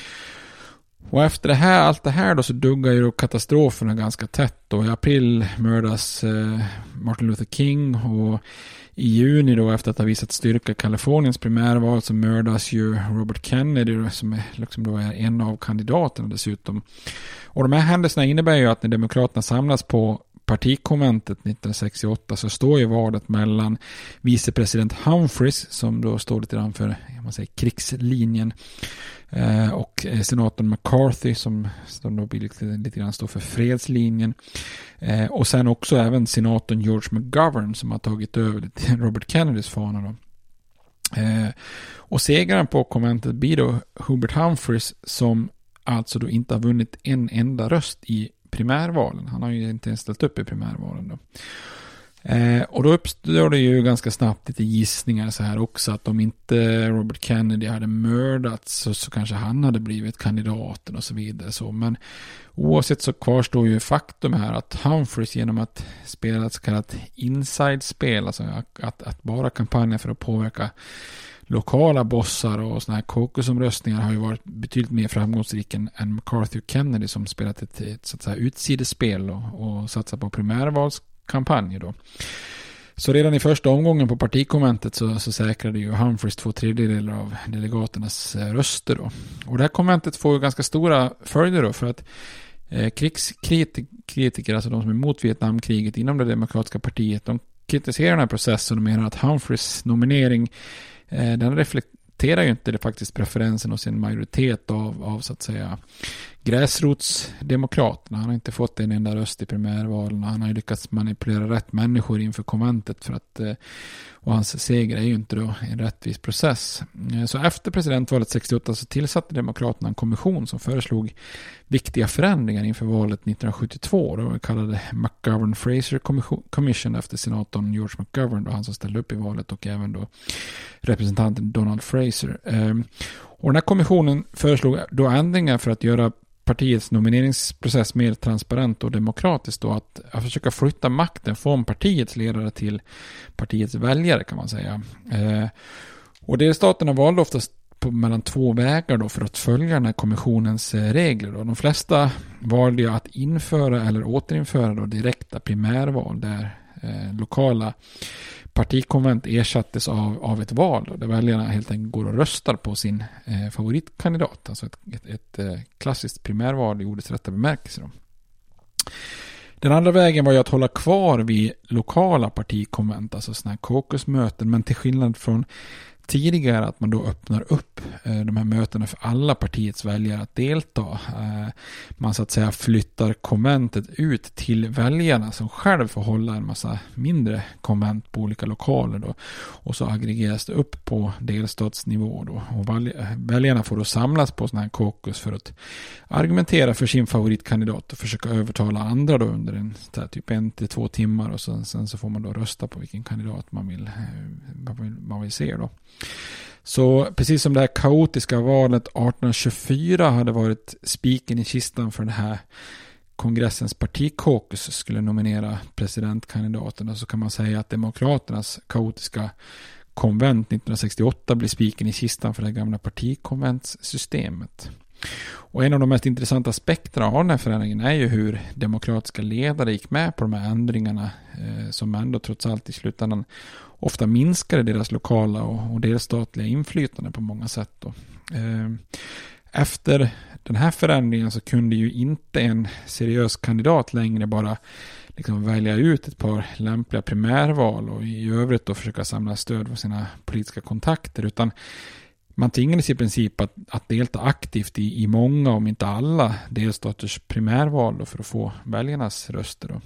Och efter det här, allt det här då så duggar ju då katastroferna ganska tätt och i april mördas eh, Martin Luther King och i juni då efter att ha visat styrka i Kaliforniens primärval så mördas ju Robert Kennedy då, som är, liksom då är en av kandidaterna dessutom. Och de här händelserna innebär ju att när demokraterna samlas på partikonventet nittonhundrasextioåtta så står ju valet mellan vicepresident Humphreys som då står lite grann för man säger, krigslinjen eh, och senatorn McCarthy som, som då lite, lite grann står för fredslinjen eh, och sen också även senatorn George McGovern som har tagit över lite Robert Kennedys fana då. Eh, och segraren på konventet blir då Hubert Humphreys som alltså då inte har vunnit en enda röst i primärvalen. Han har ju inte ens ställt upp i primärvalen då. Eh, och då uppstår det ju ganska snabbt lite gissningar så här också att om inte Robert Kennedy hade mördats så, så kanske han hade blivit kandidaten och så vidare. Så. Men oavsett så kvarstår ju faktum här att Humphreys genom att spela ett så kallat inside-spel, alltså att, att bara kampanja för att påverka lokala bossar och såna här caucusomröstningar har ju varit betydligt mer framgångsrik än, än McCarthy och Kennedy som spelat ett, ett så att säga utsidespel och, och satsat på primärvalskampanjer då. Så redan i första omgången på partikonventet så, så säkrade ju Humphreys två tredjedelar av delegaternas eh, röster då. Och det här konventet får ju ganska stora följder då för att eh, krigskritiker, alltså de som är emot Vietnamkriget inom det demokratiska partiet, de kritiserar den här processen och menar att Humphreys nominering den reflekterar ju inte det faktiskt preferensen hos en majoritet av, av så att säga gräsrotsdemokraterna. Han har inte fått en enda röst i primärvalen. Han har ju lyckats manipulera rätt människor inför konventet för att, och hans seger är ju inte då en rättvis process. Så efter presidentvalet sextioåtta så tillsatte demokraterna en kommission som föreslog viktiga förändringar inför valet nittonhundrasjuttiotvå. Då kallade McGovern-Fraser Commission efter senatorn George McGovern, då han som ställde upp i valet, och även då representanten Donald Fraser. Och den här kommissionen föreslog då ändringar för att göra partiets nomineringsprocess mer transparent och demokratiskt då, att, att försöka flytta makten från partiets ledare till partiets väljare kan man säga. Eh, och delstaterna valde oftast på mellan två vägar då för att följa den här kommissionens eh, regler då. De flesta valde att införa eller återinföra då direkta primärval där eh, lokala partikonvent ersattes av, av ett val då, där väljarna helt enkelt går och röstar på sin eh, favoritkandidat. Alltså ett, ett, ett eh, klassiskt primärval i ordets rätta bemärkelse då. Den andra vägen var ju att hålla kvar vid lokala partikonvent, alltså sådana här caucusmöten, men till skillnad från tidigare att man då öppnar upp eh, de här mötena för alla partiets väljare att delta. Eh, man så att säga flyttar konventet ut till väljarna som själv får hålla en massa mindre konvent på olika lokaler då. Och så aggregeras det upp på delstatsnivå då. Och väljarna får då samlas på sådana här caucus för att argumentera för sin favoritkandidat och försöka övertala andra då under en så här, typ en till två timmar, och sen, sen så får man då rösta på vilken kandidat man vill, man vill, man vill se då. Så precis som det här kaotiska valet arton tjugofyra hade varit spiken i kistan för det här kongressens partikaukus skulle nominera presidentkandidaterna, så kan man säga att demokraternas kaotiska konvent nittonhundrasextioåtta blir spiken i kistan för det gamla partikonventssystemet. Och en av de mest intressanta aspekterna av den här förändringen är ju hur demokratiska ledare gick med på de här ändringarna eh, som ändå trots allt i slutändan ofta minskade deras lokala och, och delstatliga inflytande på många sätt då. Eh, efter den här förändringen så kunde ju inte en seriös kandidat längre bara liksom välja ut ett par lämpliga primärval och i övrigt då försöka samla stöd för sina politiska kontakter, utan man tvingades i princip att, att delta aktivt i, i många, om inte alla, delstaters primärval då för att få väljarnas röster då.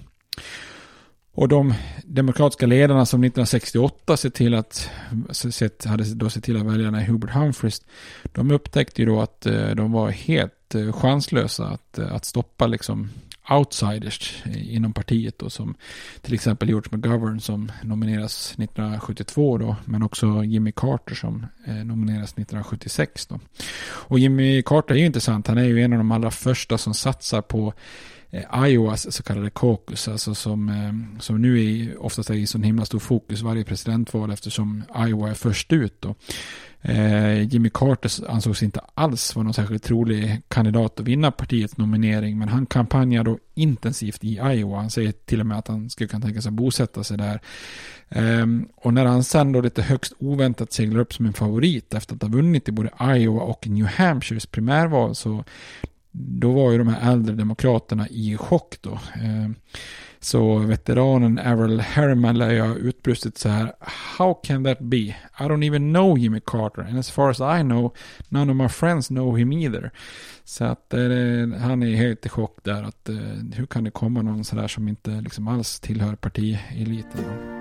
Och de demokratiska ledarna som nittonhundrasextioåtta sett till att, sett, hade då sett till att väljarna Hubert Humphreys, de upptäckte ju då att de var helt chanslösa att, att stoppa liksom outsiders inom partiet då, som till exempel George McGovern som nomineras nittonhundrasjuttiotvå då, men också Jimmy Carter som eh, nomineras nittonhundrasjuttiosex då. Och Jimmy Carter är ju intressant, han är ju en av de allra första som satsar på eh, Iowas så kallade caucus, alltså som, eh, som nu är oftast är i sån himla stor fokus varje presidentval eftersom Iowa är först ut då. Eh, Jimmy Carter ansågs inte alls vara någon särskilt trolig kandidat att vinna partiets nominering, men han kampanjar då intensivt i Iowa. Han säger till och med att han skulle kunna tänka sig bosätta sig där. Eh, och när han sen då lite högst oväntat seglar upp som en favorit efter att ha vunnit i både Iowa och New Hampshires primärval, så då var ju de här äldre demokraterna i chock då. Eh, Så veteranen Averell Harriman lär ju ha utbrustit så här: "How can that be? I don't even know Jimmy Carter, and as far as I know, none of my friends know him either." Så att eh, han är helt i chock där, att eh, hur kan det komma någon så där som inte liksom alls tillhör partieliten då.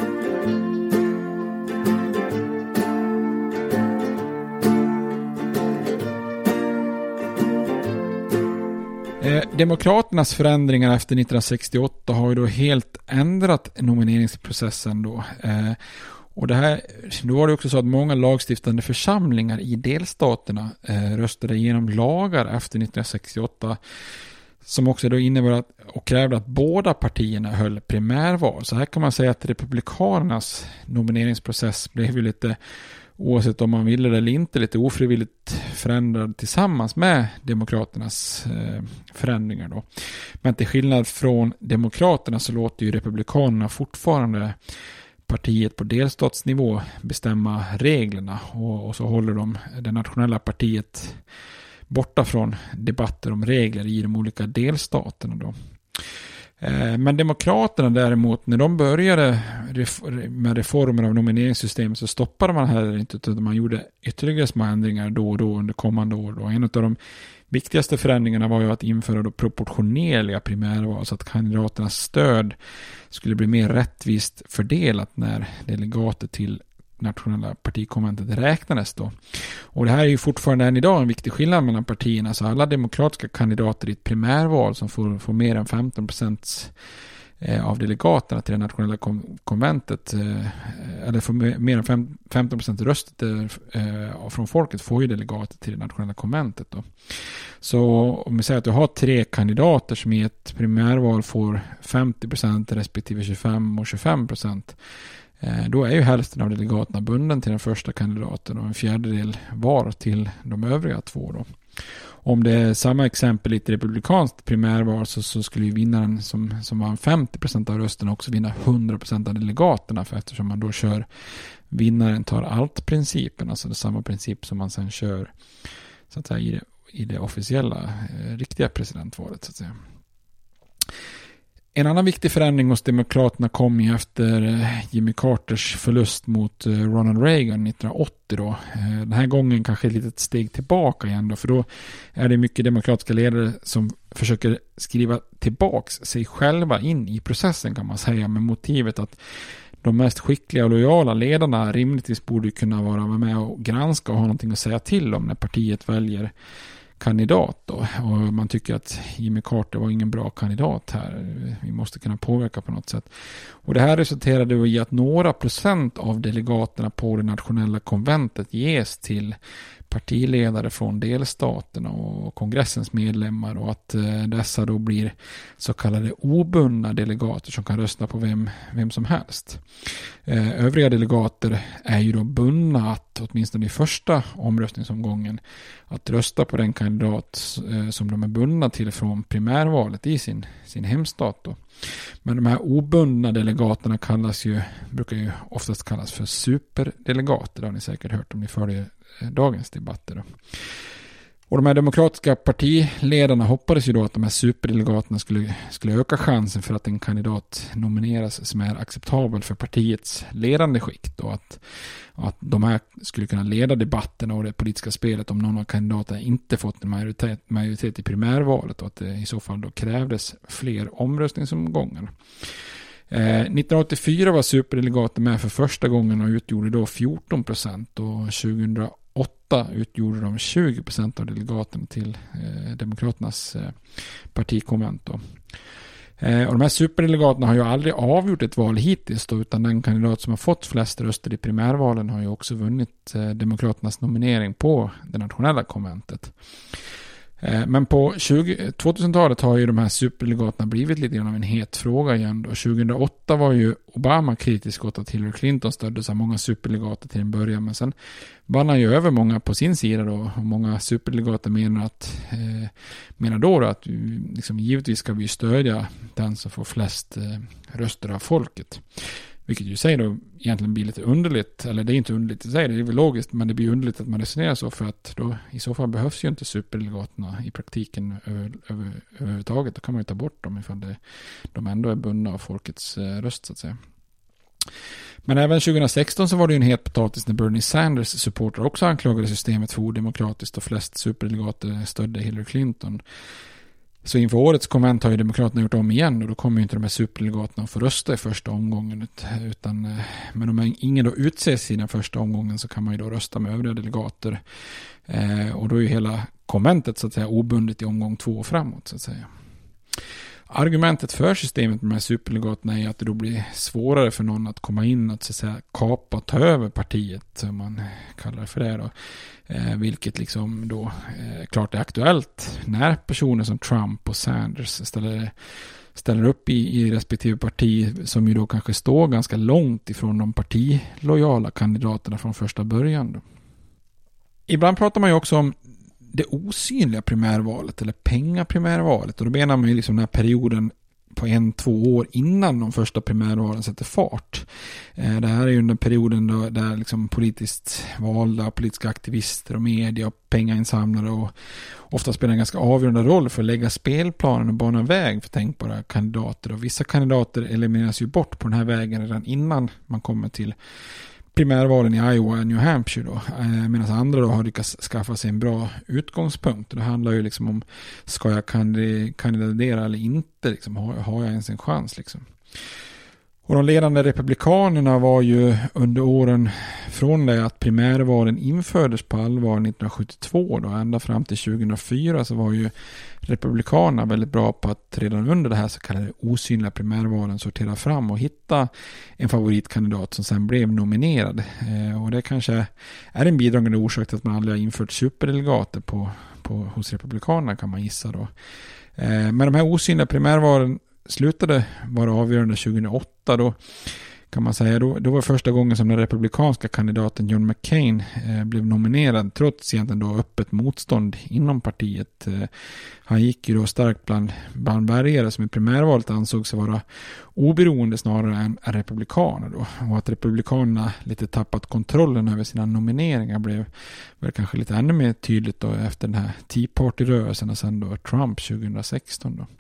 Demokraternas förändringar efter nittonhundrasextioåtta har ju då helt ändrat nomineringsprocessen då. Eh, och det här, då var det också så att många lagstiftande församlingar i delstaterna eh, röstade igenom lagar efter nittonhundrasextioåtta som också då innebar att, och krävde att båda partierna höll primärval. Så här kan man säga att republikanernas nomineringsprocess blev ju lite, oavsett om man ville det eller inte, lite ofrivilligt förändrad tillsammans med demokraternas eh, förändringar då. Men till skillnad från demokraterna så låter ju republikanerna fortfarande partiet på delstatsnivå bestämma reglerna, och, och så håller de det nationella partiet borta från debatter om regler i de olika delstaterna då. Men demokraterna däremot, när de började med reformer av nomineringssystemet så stoppade man heller inte, utan man gjorde ytterligare små ändringar då och då under kommande år då. En av de viktigaste förändringarna var ju att införa då proportionerliga primärval, så att kandidaternas stöd skulle bli mer rättvist fördelat när delegater till nationella partikonventet räknades då. Och det här är ju fortfarande än idag en viktig skillnad mellan partierna, så alla demokratiska kandidater i ett primärval som får, får mer än femton procent av delegaterna till det nationella konventet, eller får mer än femton procent röster från folket, får ju delegater till det nationella konventet då. Så om vi säger att du har tre kandidater som i ett primärval får femtio procent respektive tjugofem och tjugofem procent, då är ju hälften av delegaterna bunden till den första kandidaten och en fjärdedel var till de övriga två då. Om det är samma exempel i ett republikanskt primärval så, så skulle ju vinnaren som, som var femtio procent av rösterna också vinna hundra procent av delegaterna, för eftersom man då kör vinnaren tar allt-principen, alltså det samma princip som man sen kör så att säga, i, det, i det officiella eh, riktiga presidentvalet så att säga. En annan viktig förändring hos demokraterna kom ju efter Jimmy Carters förlust mot Ronald Reagan nittonhundraåttio då. Den här gången kanske ett litet steg tillbaka igen då, för då är det mycket demokratiska ledare som försöker skriva tillbaks sig själva in i processen, kan man säga, med motivet att de mest skickliga och lojala ledarna rimligtvis borde kunna vara med och granska och ha någonting att säga till om när partiet väljer kandidat då. Och man tycker att Jimmy Carter var ingen bra kandidat här. Vi måste kunna påverka på något sätt. Och det här resulterade i att några procent av delegaterna på det nationella konventet ges till partiledare från delstaterna och kongressens medlemmar, och att eh, dessa då blir så kallade obundna delegater som kan rösta på vem, vem som helst. Eh, övriga delegater är ju då bundna att åtminstone i första omröstningsomgången att rösta på den kandidat eh, som de är bundna till från primärvalet i sin, sin hemstat då. Men de här obundna delegaterna kallas ju, brukar ju oftast kallas för superdelegater. Det har ni säkert hört om ni följer dagens debatter då. Och de här demokratiska partiledarna hoppades ju då att de här superdelegaterna skulle, skulle öka chansen för att en kandidat nomineras som är acceptabel för partiets ledande skikt, och att, att de här skulle kunna leda debatten och det politiska spelet om någon av kandidaterna inte fått en majoritet, majoritet i primärvalet, och att det i så fall då krävdes fler omröstningsomgångar. Eh, nittonhundraåttiofyra var superdelegater med för första gången och utgjorde då fjorton procent, och tjugohundraåtta utgjorde de tjugo procent av delegaterna till eh, Demokraternas eh, partikonvent då. Eh, och de här superdelegaterna har ju aldrig avgjort ett val hittills då, utan den kandidat som har fått flest röster i primärvalen har ju också vunnit eh, Demokraternas nominering på det nationella konventet. Men på tvåtusentalet har ju de här superdelegaterna blivit lite grann av en het fråga igen då. tjugohundraåtta var ju Obama kritisk åt att Hillary Clinton stöddes av många superdelegater till en början, men sen vann han ju över många på sin sida då, och många superdelegater menar att eh, menar då, då att liksom, givetvis ska vi stödja den som får flest eh, röster av folket. Vilket ju säger då egentligen blir lite underligt, eller det är inte underligt i sig, det är väl logiskt, men det blir underligt att man resonerar så, för att då i så fall behövs ju inte superdelegaterna i praktiken över, över, överhuvudtaget. Då kan man ju ta bort dem ifall det, de ändå är bundna av folkets eh, röst så att säga. Men även tjugohundrasexton så var det ju en het potatis när Bernie Sanders supportrar också anklagade systemet för odemokratiskt och flest superdelegater stödde Hillary Clinton. Så inför årets konvent har ju Demokraterna gjort om igen, och då kommer ju inte de här superdelegaterna att få rösta i första omgången, utan, men om ingen då utses i den första omgången så kan man ju då rösta med övriga delegater, eh, och då är ju hela konventet så att säga obundet i omgång två och framåt så att säga. Argumentet för systemet med de här superdelegaterna är att det då blir svårare för någon att komma in och så att säga kapa och ta över partiet, som man kallar det för det då. Eh, vilket liksom då eh, klart är aktuellt när personer som Trump och Sanders ställer, ställer upp i, i respektive parti, som ju då kanske står ganska långt ifrån de partilojala kandidaterna från första början då. Ibland pratar man ju också om det osynliga primärvalet eller pengaprimärvalet, och då menar man ju liksom den här perioden på en, två år innan de första primärvalen sätter fart. Eh, det här är ju den perioden då, där liksom politiskt valda, politiska aktivister och media och pengainsamlare och ofta spelar en ganska avgörande roll för att lägga spelplanen och bana väg för tänkbara kandidater, och vissa kandidater elimineras ju bort på den här vägen redan innan man kommer till primärvalen i Iowa och New Hampshire då, eh, medan andra då har lyckats skaffa sig en bra utgångspunkt. Det handlar ju liksom om, ska jag kandidera eller inte, liksom, har, har jag ens en chans liksom. Och de ledande republikanerna var ju under åren från det att primärvalen infördes på allvar nittonhundrasjuttiotvå då, ända fram till tjugohundrafyra, så var ju republikanerna väldigt bra på att redan under det här så kallade osynliga primärvalen sortera fram och hitta en favoritkandidat som sen blev nominerad. Eh, och det kanske är en bidragande orsak till att man aldrig har infört superdelegater på, på, hos republikanerna, kan man gissa då. Eh, men de här osynliga primärvalen slutade vara avgörande tjugohundraåtta då, kan man säga. Då, då var första gången som den republikanska kandidaten John McCain eh, blev nominerad, trots egentligen då öppet motstånd inom partiet. Eh, han gick ju då starkt bland, bland väljare som i primärvalet ansåg sig vara oberoende snarare än republikaner då. Och att republikanerna lite tappat kontrollen över sina nomineringar blev väl kanske lite ännu mer tydligt då efter den här Tea Party-rörelsen och sen då Trump tjugohundrasexton då.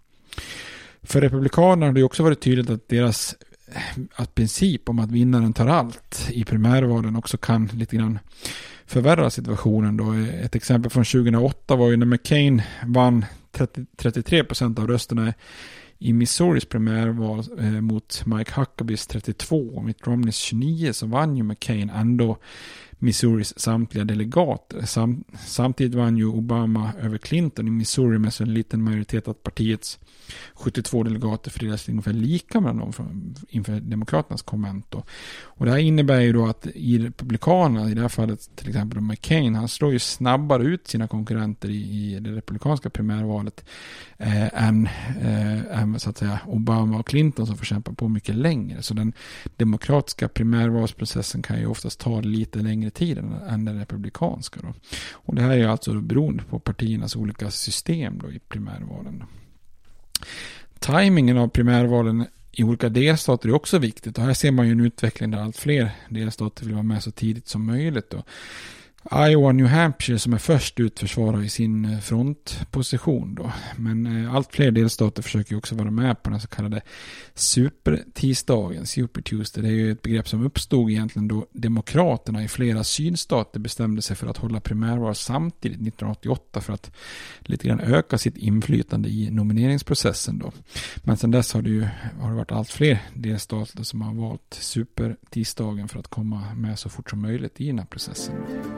För republikanerna har det också varit tydligt att deras att princip om att vinnaren tar allt i primärvalen också kan lite grann förvärra situationen då. Ett exempel från tjugohundraåtta var ju när McCain vann trettio, trettiotre procent av rösterna i Missouris primärval eh, mot Mike Huckabees trettiotvå och Mitt Romneys tjugonio, så vann ju McCain ändå Missouris samtliga delegater. Sam, samtidigt vann ju Obama över Clinton i Missouri med så en liten majoritet att partiets sjuttiotvå delegater fördelas ungefär lika mellan dem från, inför demokraternas konvent. Och, och det här innebär ju då att i republikanerna, i det här fallet till exempel McCain, han slår ju snabbare ut sina konkurrenter i, i det republikanska primärvalet eh, än, eh, än så att säga Obama och Clinton som får kämpa på mycket längre. Så den demokratiska primärvalsprocessen kan ju oftast ta lite längre tid än den republikanska då. Och det här är ju alltså beroende på partiernas olika system då i primärvalen. Timingen av primärvalen i olika delstater är också viktigt, och här ser man ju en utveckling där allt fler delstater vill vara med så tidigt som möjligt då. Iowa och New Hampshire som är först ut försvarar i sin frontposition då. Men allt fler delstater försöker också vara med på den så kallade super-tisdagen, Super Tuesday. Det är ju ett begrepp som uppstod egentligen då demokraterna i flera sydstater bestämde sig för att hålla primärval samtidigt nittonhundraåttioåtta för att lite grann öka sitt inflytande i nomineringsprocessen då. Men sedan dess har det ju har det varit allt fler delstater som har valt super-tisdagen för att komma med så fort som möjligt i den här processen.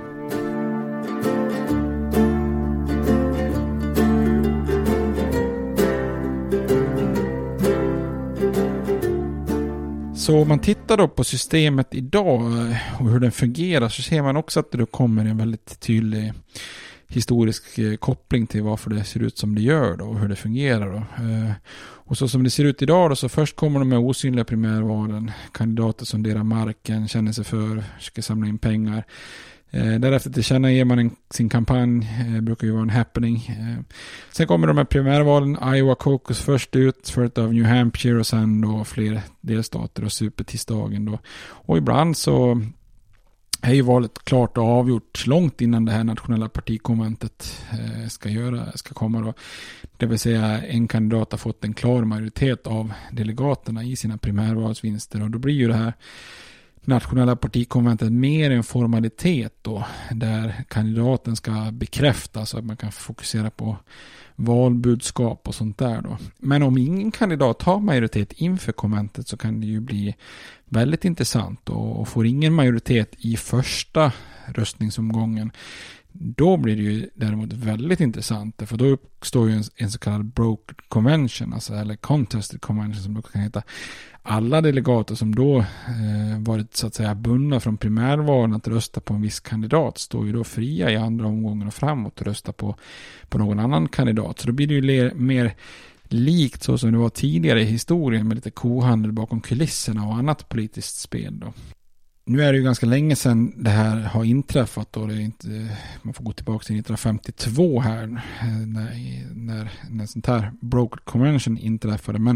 Så om man tittar då på systemet idag och hur den fungerar, så ser man också att det då kommer en väldigt tydlig historisk koppling till varför det ser ut som det gör då, och hur det fungerar då. Och så som det ser ut idag då, så först kommer de med osynliga primärvalen, kandidater som delar marken, känner sig för, ska samla in pengar. Eh, därefter tillkännager man en, sin kampanj, eh, brukar ju vara en happening. Eh, sen kommer de här primärvalen, Iowa caucus först ut, följt av New Hampshire och sen då fler delstater och supertisdagen då. Och ibland så är ju valet klart och avgjort långt innan det här nationella partikonventet eh, ska, göra, ska komma då. Det vill säga en kandidat har fått en klar majoritet av delegaterna i sina primärvalsvinster, och då blir ju det här nationella partikonventet mer en formalitet då, där kandidaten ska bekräfta så att man kan fokusera på valbudskap och sånt där då. Men om ingen kandidat har majoritet inför konventet så kan det ju bli väldigt intressant, och får ingen majoritet i första röstningsomgången, då blir det ju däremot väldigt intressant, för då uppstår ju en, en så kallad brokered convention, alltså, eller contested convention som det kan heta. Alla delegater som då eh, varit så att säga bundna från primärvalen att rösta på en viss kandidat står ju då fria i andra omgången och framåt och rösta på, på någon annan kandidat. Så då blir det ju le- mer likt så som det var tidigare i historien, med lite kohandel bakom kulisserna och annat politiskt spel då. Nu är det ju ganska länge sedan det här har inträffat, och det är inte, man får gå tillbaka till nittonhundrafemtiotvå här när, när, när sånt här brokered convention inträffade. Men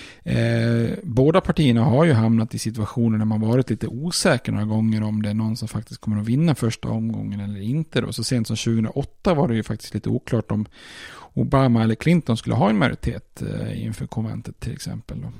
eh, båda partierna har ju hamnat i situationer där man varit lite osäker några gånger om det är någon som faktiskt kommer att vinna första omgången eller inte då. Så sent som tjugohundraåtta var det ju faktiskt lite oklart om Obama eller Clinton skulle ha en majoritet eh, inför konventet till exempel då.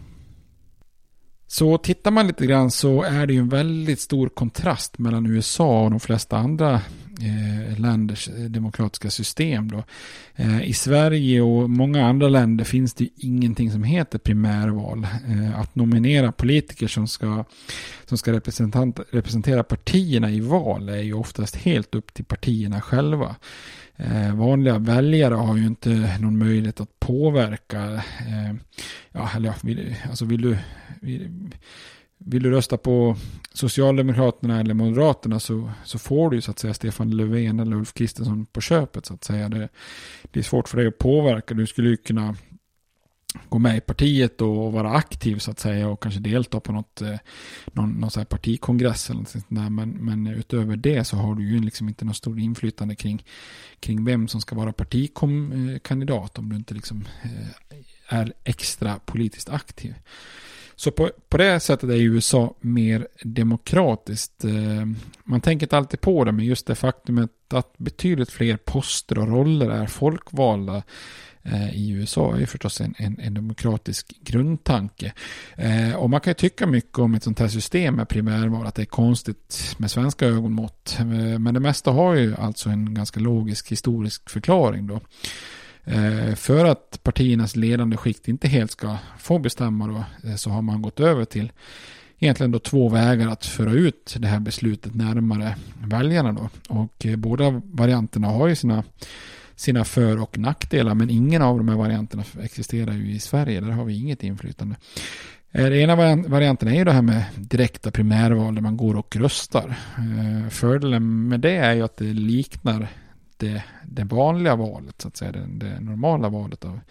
Så tittar man lite grann så är det ju en väldigt stor kontrast mellan U S A och de flesta andra eh, länders demokratiska system då. Eh, I Sverige och många andra länder finns det ju ingenting som heter primärval. Eh, att nominera politiker som ska, som ska representera partierna i val är ju oftast helt upp till partierna själva. Eh, vanliga väljare har ju inte någon möjlighet att påverka. Eh, ja, eller ja, vill, alltså vill du vill, vill du rösta på Socialdemokraterna eller Moderaterna, så, så får du ju så att säga Stefan Löfven eller Ulf Kristersson på köpet så att säga. Det, det är svårt för dig att påverka. Du skulle ju kunna gå med i partiet och vara aktiv så att säga, och kanske delta på något, någon, någon så här partikongress eller något sånt där. Men, men utöver det så har du ju liksom inte något stort inflytande kring, kring vem som ska vara partikandidat om du inte liksom är extra politiskt aktiv. Så på, på det sättet är U S A mer demokratiskt. Man tänker inte alltid på det, men just det faktumet att betydligt fler poster och roller är folkvalda i U S A är förstås en, en, en demokratisk grundtanke. Eh, och man kan ju tycka mycket om ett sånt här system med primärval, att det är konstigt med svenska ögonmått. Eh, men det mesta har ju alltså en ganska logisk historisk förklaring då. Eh, för att partiernas ledande skikt inte helt ska få bestämma då, eh, så har man gått över till egentligen då två vägar att föra ut det här beslutet närmare väljarna då. Och eh, båda varianterna har ju sina, sina för- och nackdelar, men ingen av de här varianterna existerar ju i Sverige. Där har vi inget inflytande. Den ena varianten är ju det här med direkta primärval där man går och röstar. Fördelen med det är ju att det liknar det, det vanliga valet, så att säga, det, det normala valet. Av.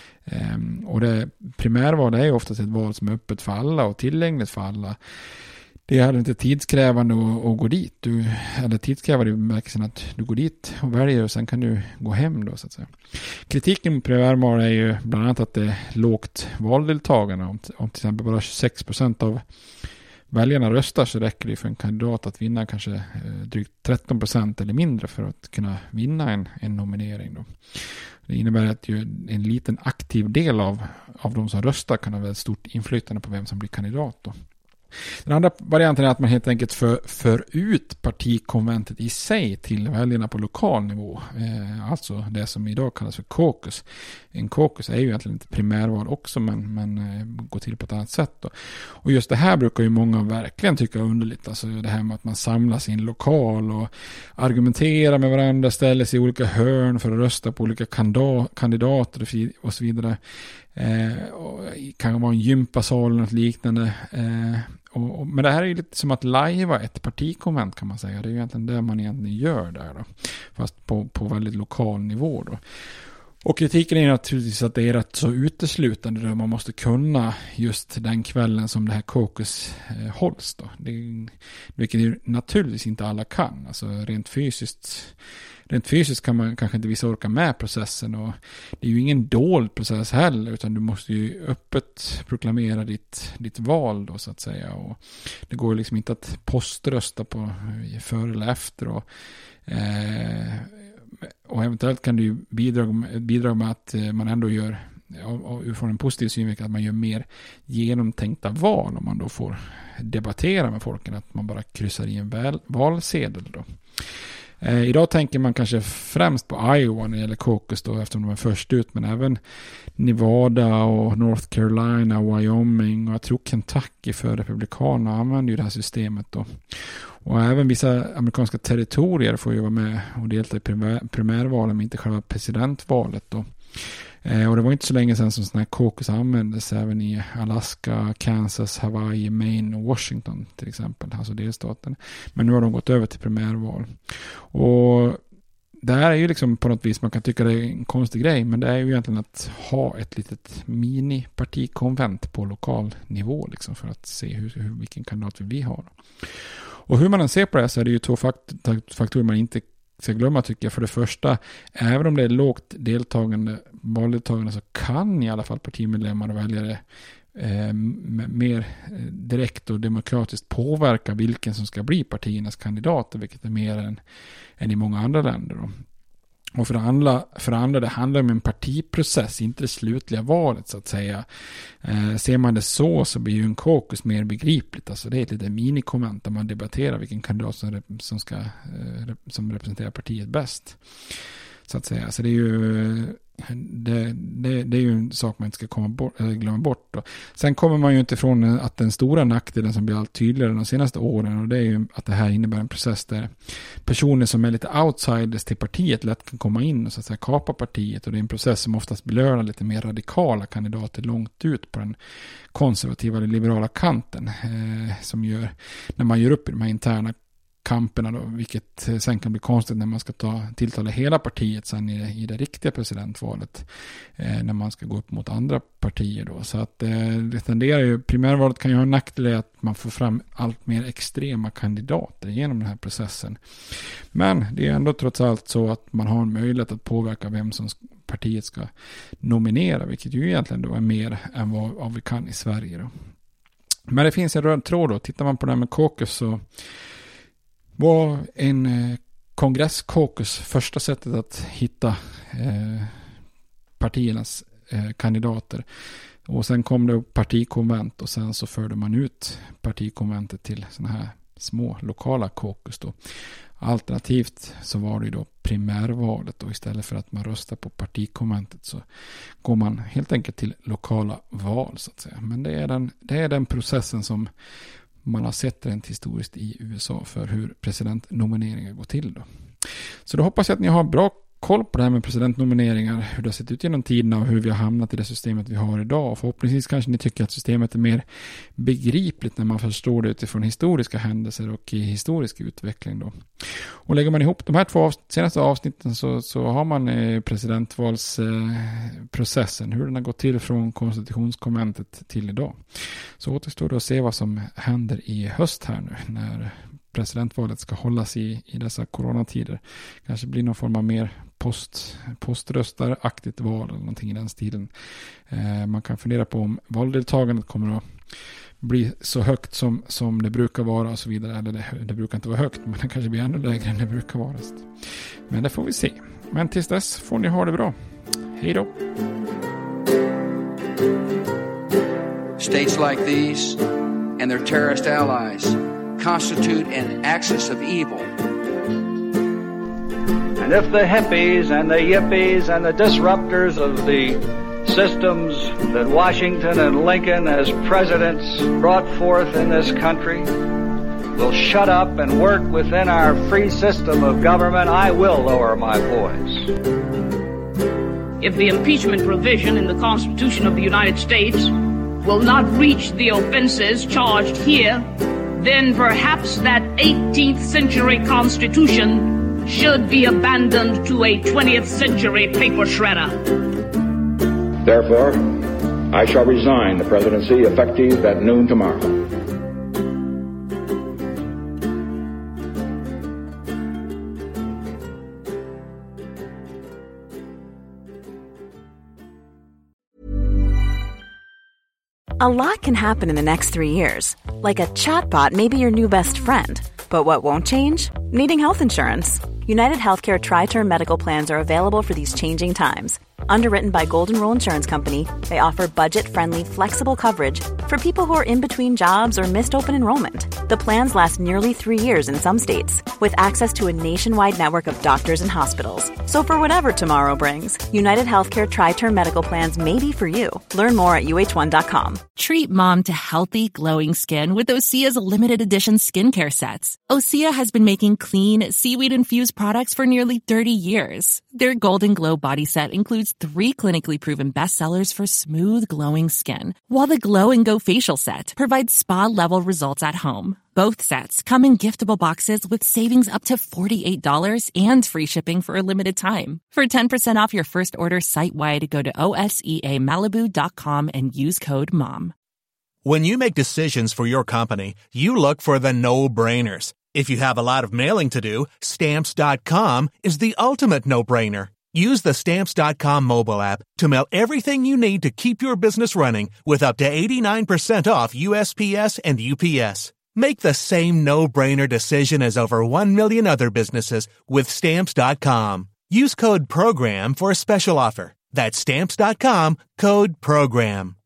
Och det primärval är ju oftast ett val som är öppet för alla och tillgängligt för alla. Det är inte tidskrävande att, att gå dit. Du, eller tidskrävande i bemärkelsen att du går dit och väljer och sen kan du gå hem då, så att säga. Kritiken mot primärval är ju bland annat att det är lågt valdeltagande. Om, om till exempel bara tjugosex procent av väljarna röstar så räcker det för en kandidat att vinna kanske eh, drygt tretton procent eller mindre för att kunna vinna en, en nominering då. Det innebär att ju en liten aktiv del av, av de som röstar kan ha väldigt stort inflytande på vem som blir kandidat då. Den andra varianten är att man helt enkelt för, för ut partikonventet i sig till väljarna på lokal nivå. Eh, alltså det som idag kallas för caucus. En caucus är ju egentligen ett primärval också, men, men eh, går till på ett annat sätt då. Och just det här brukar ju många verkligen tycka är underligt. Alltså det här med att man samlas i en lokal och argumenterar med varandra, ställer sig i olika hörn för att rösta på olika kandidater och så vidare. Eh, och kan vara en gympasal eller något liknande. Eh, och, och, men det här är ju lite som att lajva ett partikonvent, kan man säga. Det är ju egentligen det man egentligen gör där då. Fast på, på väldigt lokal nivå då. Och kritiken är naturligtvis att det är rätt så uteslutande då. Man måste kunna just den kvällen som det här caucus eh, hålls då. Det, vilket ju naturligtvis inte alla kan. Alltså rent fysiskt Rent fysiskt kan man kanske inte vissa orka med processen, och det är ju ingen dold process heller, utan du måste ju öppet proklamera ditt, ditt val då, så att säga, och det går liksom inte att poströsta på före eller efter och, eh, och eventuellt kan du ju bidra, bidra med att man ändå gör, utifrån en positiv synvinkel, att man gör mer genomtänkta val om man då får debattera med folken, att man bara kryssar i en väl, valsedel då. Eh, idag tänker man kanske främst på Iowa när det gäller caucus då, eftersom de är först ut, men även Nevada och North Carolina, Wyoming och jag tror Kentucky för republikanerna använder ju det här systemet då. Och även vissa amerikanska territorier får ju vara med och delta i primär, primärvalen, men inte själva presidentvalet då. Eh, och det var inte så länge sedan som sådana här caucus användes även i Alaska, Kansas, Hawaii, Maine och Washington till exempel, alltså delstaten. Men nu har de gått över till primärval. Och det här är ju liksom på något vis, man kan tycka det är en konstig grej, men det är ju egentligen att ha ett litet mini-partikonvent på lokal nivå liksom, för att se hur, hur, vilken kandidat vi har. Och hur man än ser på det så är det ju två fakt- faktorer man inte ska glömma, tycker jag. För det första, även om det är lågt deltagande, valdeltagande, så kan i alla fall partimedlemmar och väljare eh, mer direkt och demokratiskt påverka vilken som ska bli partiernas kandidater, vilket är mer än, än i många andra länder då. Och för det, andra, för det andra, det handlar om en partiprocess, inte det slutliga valet så att säga. Eh, ser man det så så blir ju en caucus mer begripligt. Alltså det är ett litet minikonvent där man debatterar vilken kandidat som, rep- som, ska, eh, som representerar partiet bäst. Så att säga. Så det är ju, det, det, det är ju en sak man inte ska komma bort, eller glömma bort då. Sen kommer man ju inte ifrån att den stora nackdelen som blir allt tydligare de senaste åren, och det är ju att det här innebär en process där personer som är lite outsiders till partiet lätt kan komma in och så att säga kapa partiet, och det är en process som oftast belönar lite mer radikala kandidater långt ut på den konservativa eller liberala kanten, eh, som gör, när man gör upp i de här interna kamperna då, vilket sen kan bli konstigt när man ska ta tilltala hela partiet sen i, i det riktiga presidentvalet, eh, när man ska gå upp mot andra partier då. Så att eh, det tenderar ju, primärvalet kan ju ha en nackdel att man får fram allt mer extrema kandidater genom den här processen. Men det är ändå trots allt så att man har en möjlighet att påverka vem som partiet ska nominera, vilket ju egentligen då är mer än vad, vad vi kan i Sverige då. Men det finns en röd tråd då. Tittar man på det här med caucus så var en eh, kongress-caucus första sättet att hitta eh, partiernas eh, kandidater. Och sen kom det partikonvent och sen så förde man ut partikonventet till såna här små lokala caucus då. Alternativt så var det ju då primärvalet, och istället för att man röstar på partikonventet så går man helt enkelt till lokala val så att säga. Men det är den, det är den processen som man har sett rent historiskt i U S A för hur presidentnomineringar går till då. Så då hoppas jag att ni har bra koll på det här med presidentnomineringar, hur det har sett ut genom tiderna och hur vi har hamnat i det systemet vi har idag. Och förhoppningsvis kanske ni tycker att systemet är mer begripligt när man förstår det utifrån historiska händelser och i historisk utveckling då. Och lägger man ihop de här två avsnitt, senaste avsnitten så, så har man eh, presidentvalsprocessen, eh, hur den har gått till från konstitutionskonventet till idag. Så återstår det att se vad som händer i höst här nu när presidentvalet ska hållas i, i dessa coronatider. Kanske blir någon form av mer post, poströstaraktigt val eller någonting i den stilen. Eh, man kan fundera på om valdeltagandet kommer att bli så högt som, som det brukar vara och så vidare. Eller det, det brukar inte vara högt, men det kanske blir ännu lägre än det brukar vara. Men det får vi se. Men tills dess får ni ha det bra. Hej då! States like these and their terrorist allies constitute an axis of evil. And if the hippies and the yippies and the disruptors of the systems that Washington and Lincoln as presidents brought forth in this country will shut up and work within our free system of government, I will lower my voice. If the impeachment provision in the Constitution of the United States will not reach the offenses charged here, then perhaps that eighteenth century Constitution should be abandoned to a twentieth century paper shredder. Therefore, I shall resign the presidency effective at noon tomorrow. A lot can happen in the next three years. Like a chatbot may be your new best friend. But what won't change? Needing health insurance. United Healthcare Tri-Term Medical Plans are available for these changing times. Underwritten by Golden Rule Insurance Company, they offer budget-friendly, flexible coverage for people who are in between jobs or missed open enrollment. The plans last nearly three years in some states, with access to a nationwide network of doctors and hospitals. So for whatever tomorrow brings, United Healthcare Tri-Term Medical Plans may be for you. Learn more at U H one dot com. Treat mom to healthy, glowing skin with Osea's limited edition skincare sets. Osea has been making clean, seaweed-infused products for nearly thirty years. Their Golden Glow body set includes three clinically proven bestsellers for smooth, glowing skin, while the Glow and Go facial set provides spa-level results at home. Both sets come in giftable boxes with savings up to forty-eight dollars and free shipping for a limited time. For ten percent off your first order site-wide, go to O S E A Malibu dot com and use code MOM. When you make decisions for your company, you look for the no-brainers. If you have a lot of mailing to do, Stamps dot com is the ultimate no-brainer. Use the Stamps dot com mobile app to mail everything you need to keep your business running with up to eighty-nine percent off U S P S and U P S. Make the same no-brainer decision as over one million other businesses with Stamps dot com. Use code PROGRAM for a special offer. That's Stamps dot com, code PROGRAM.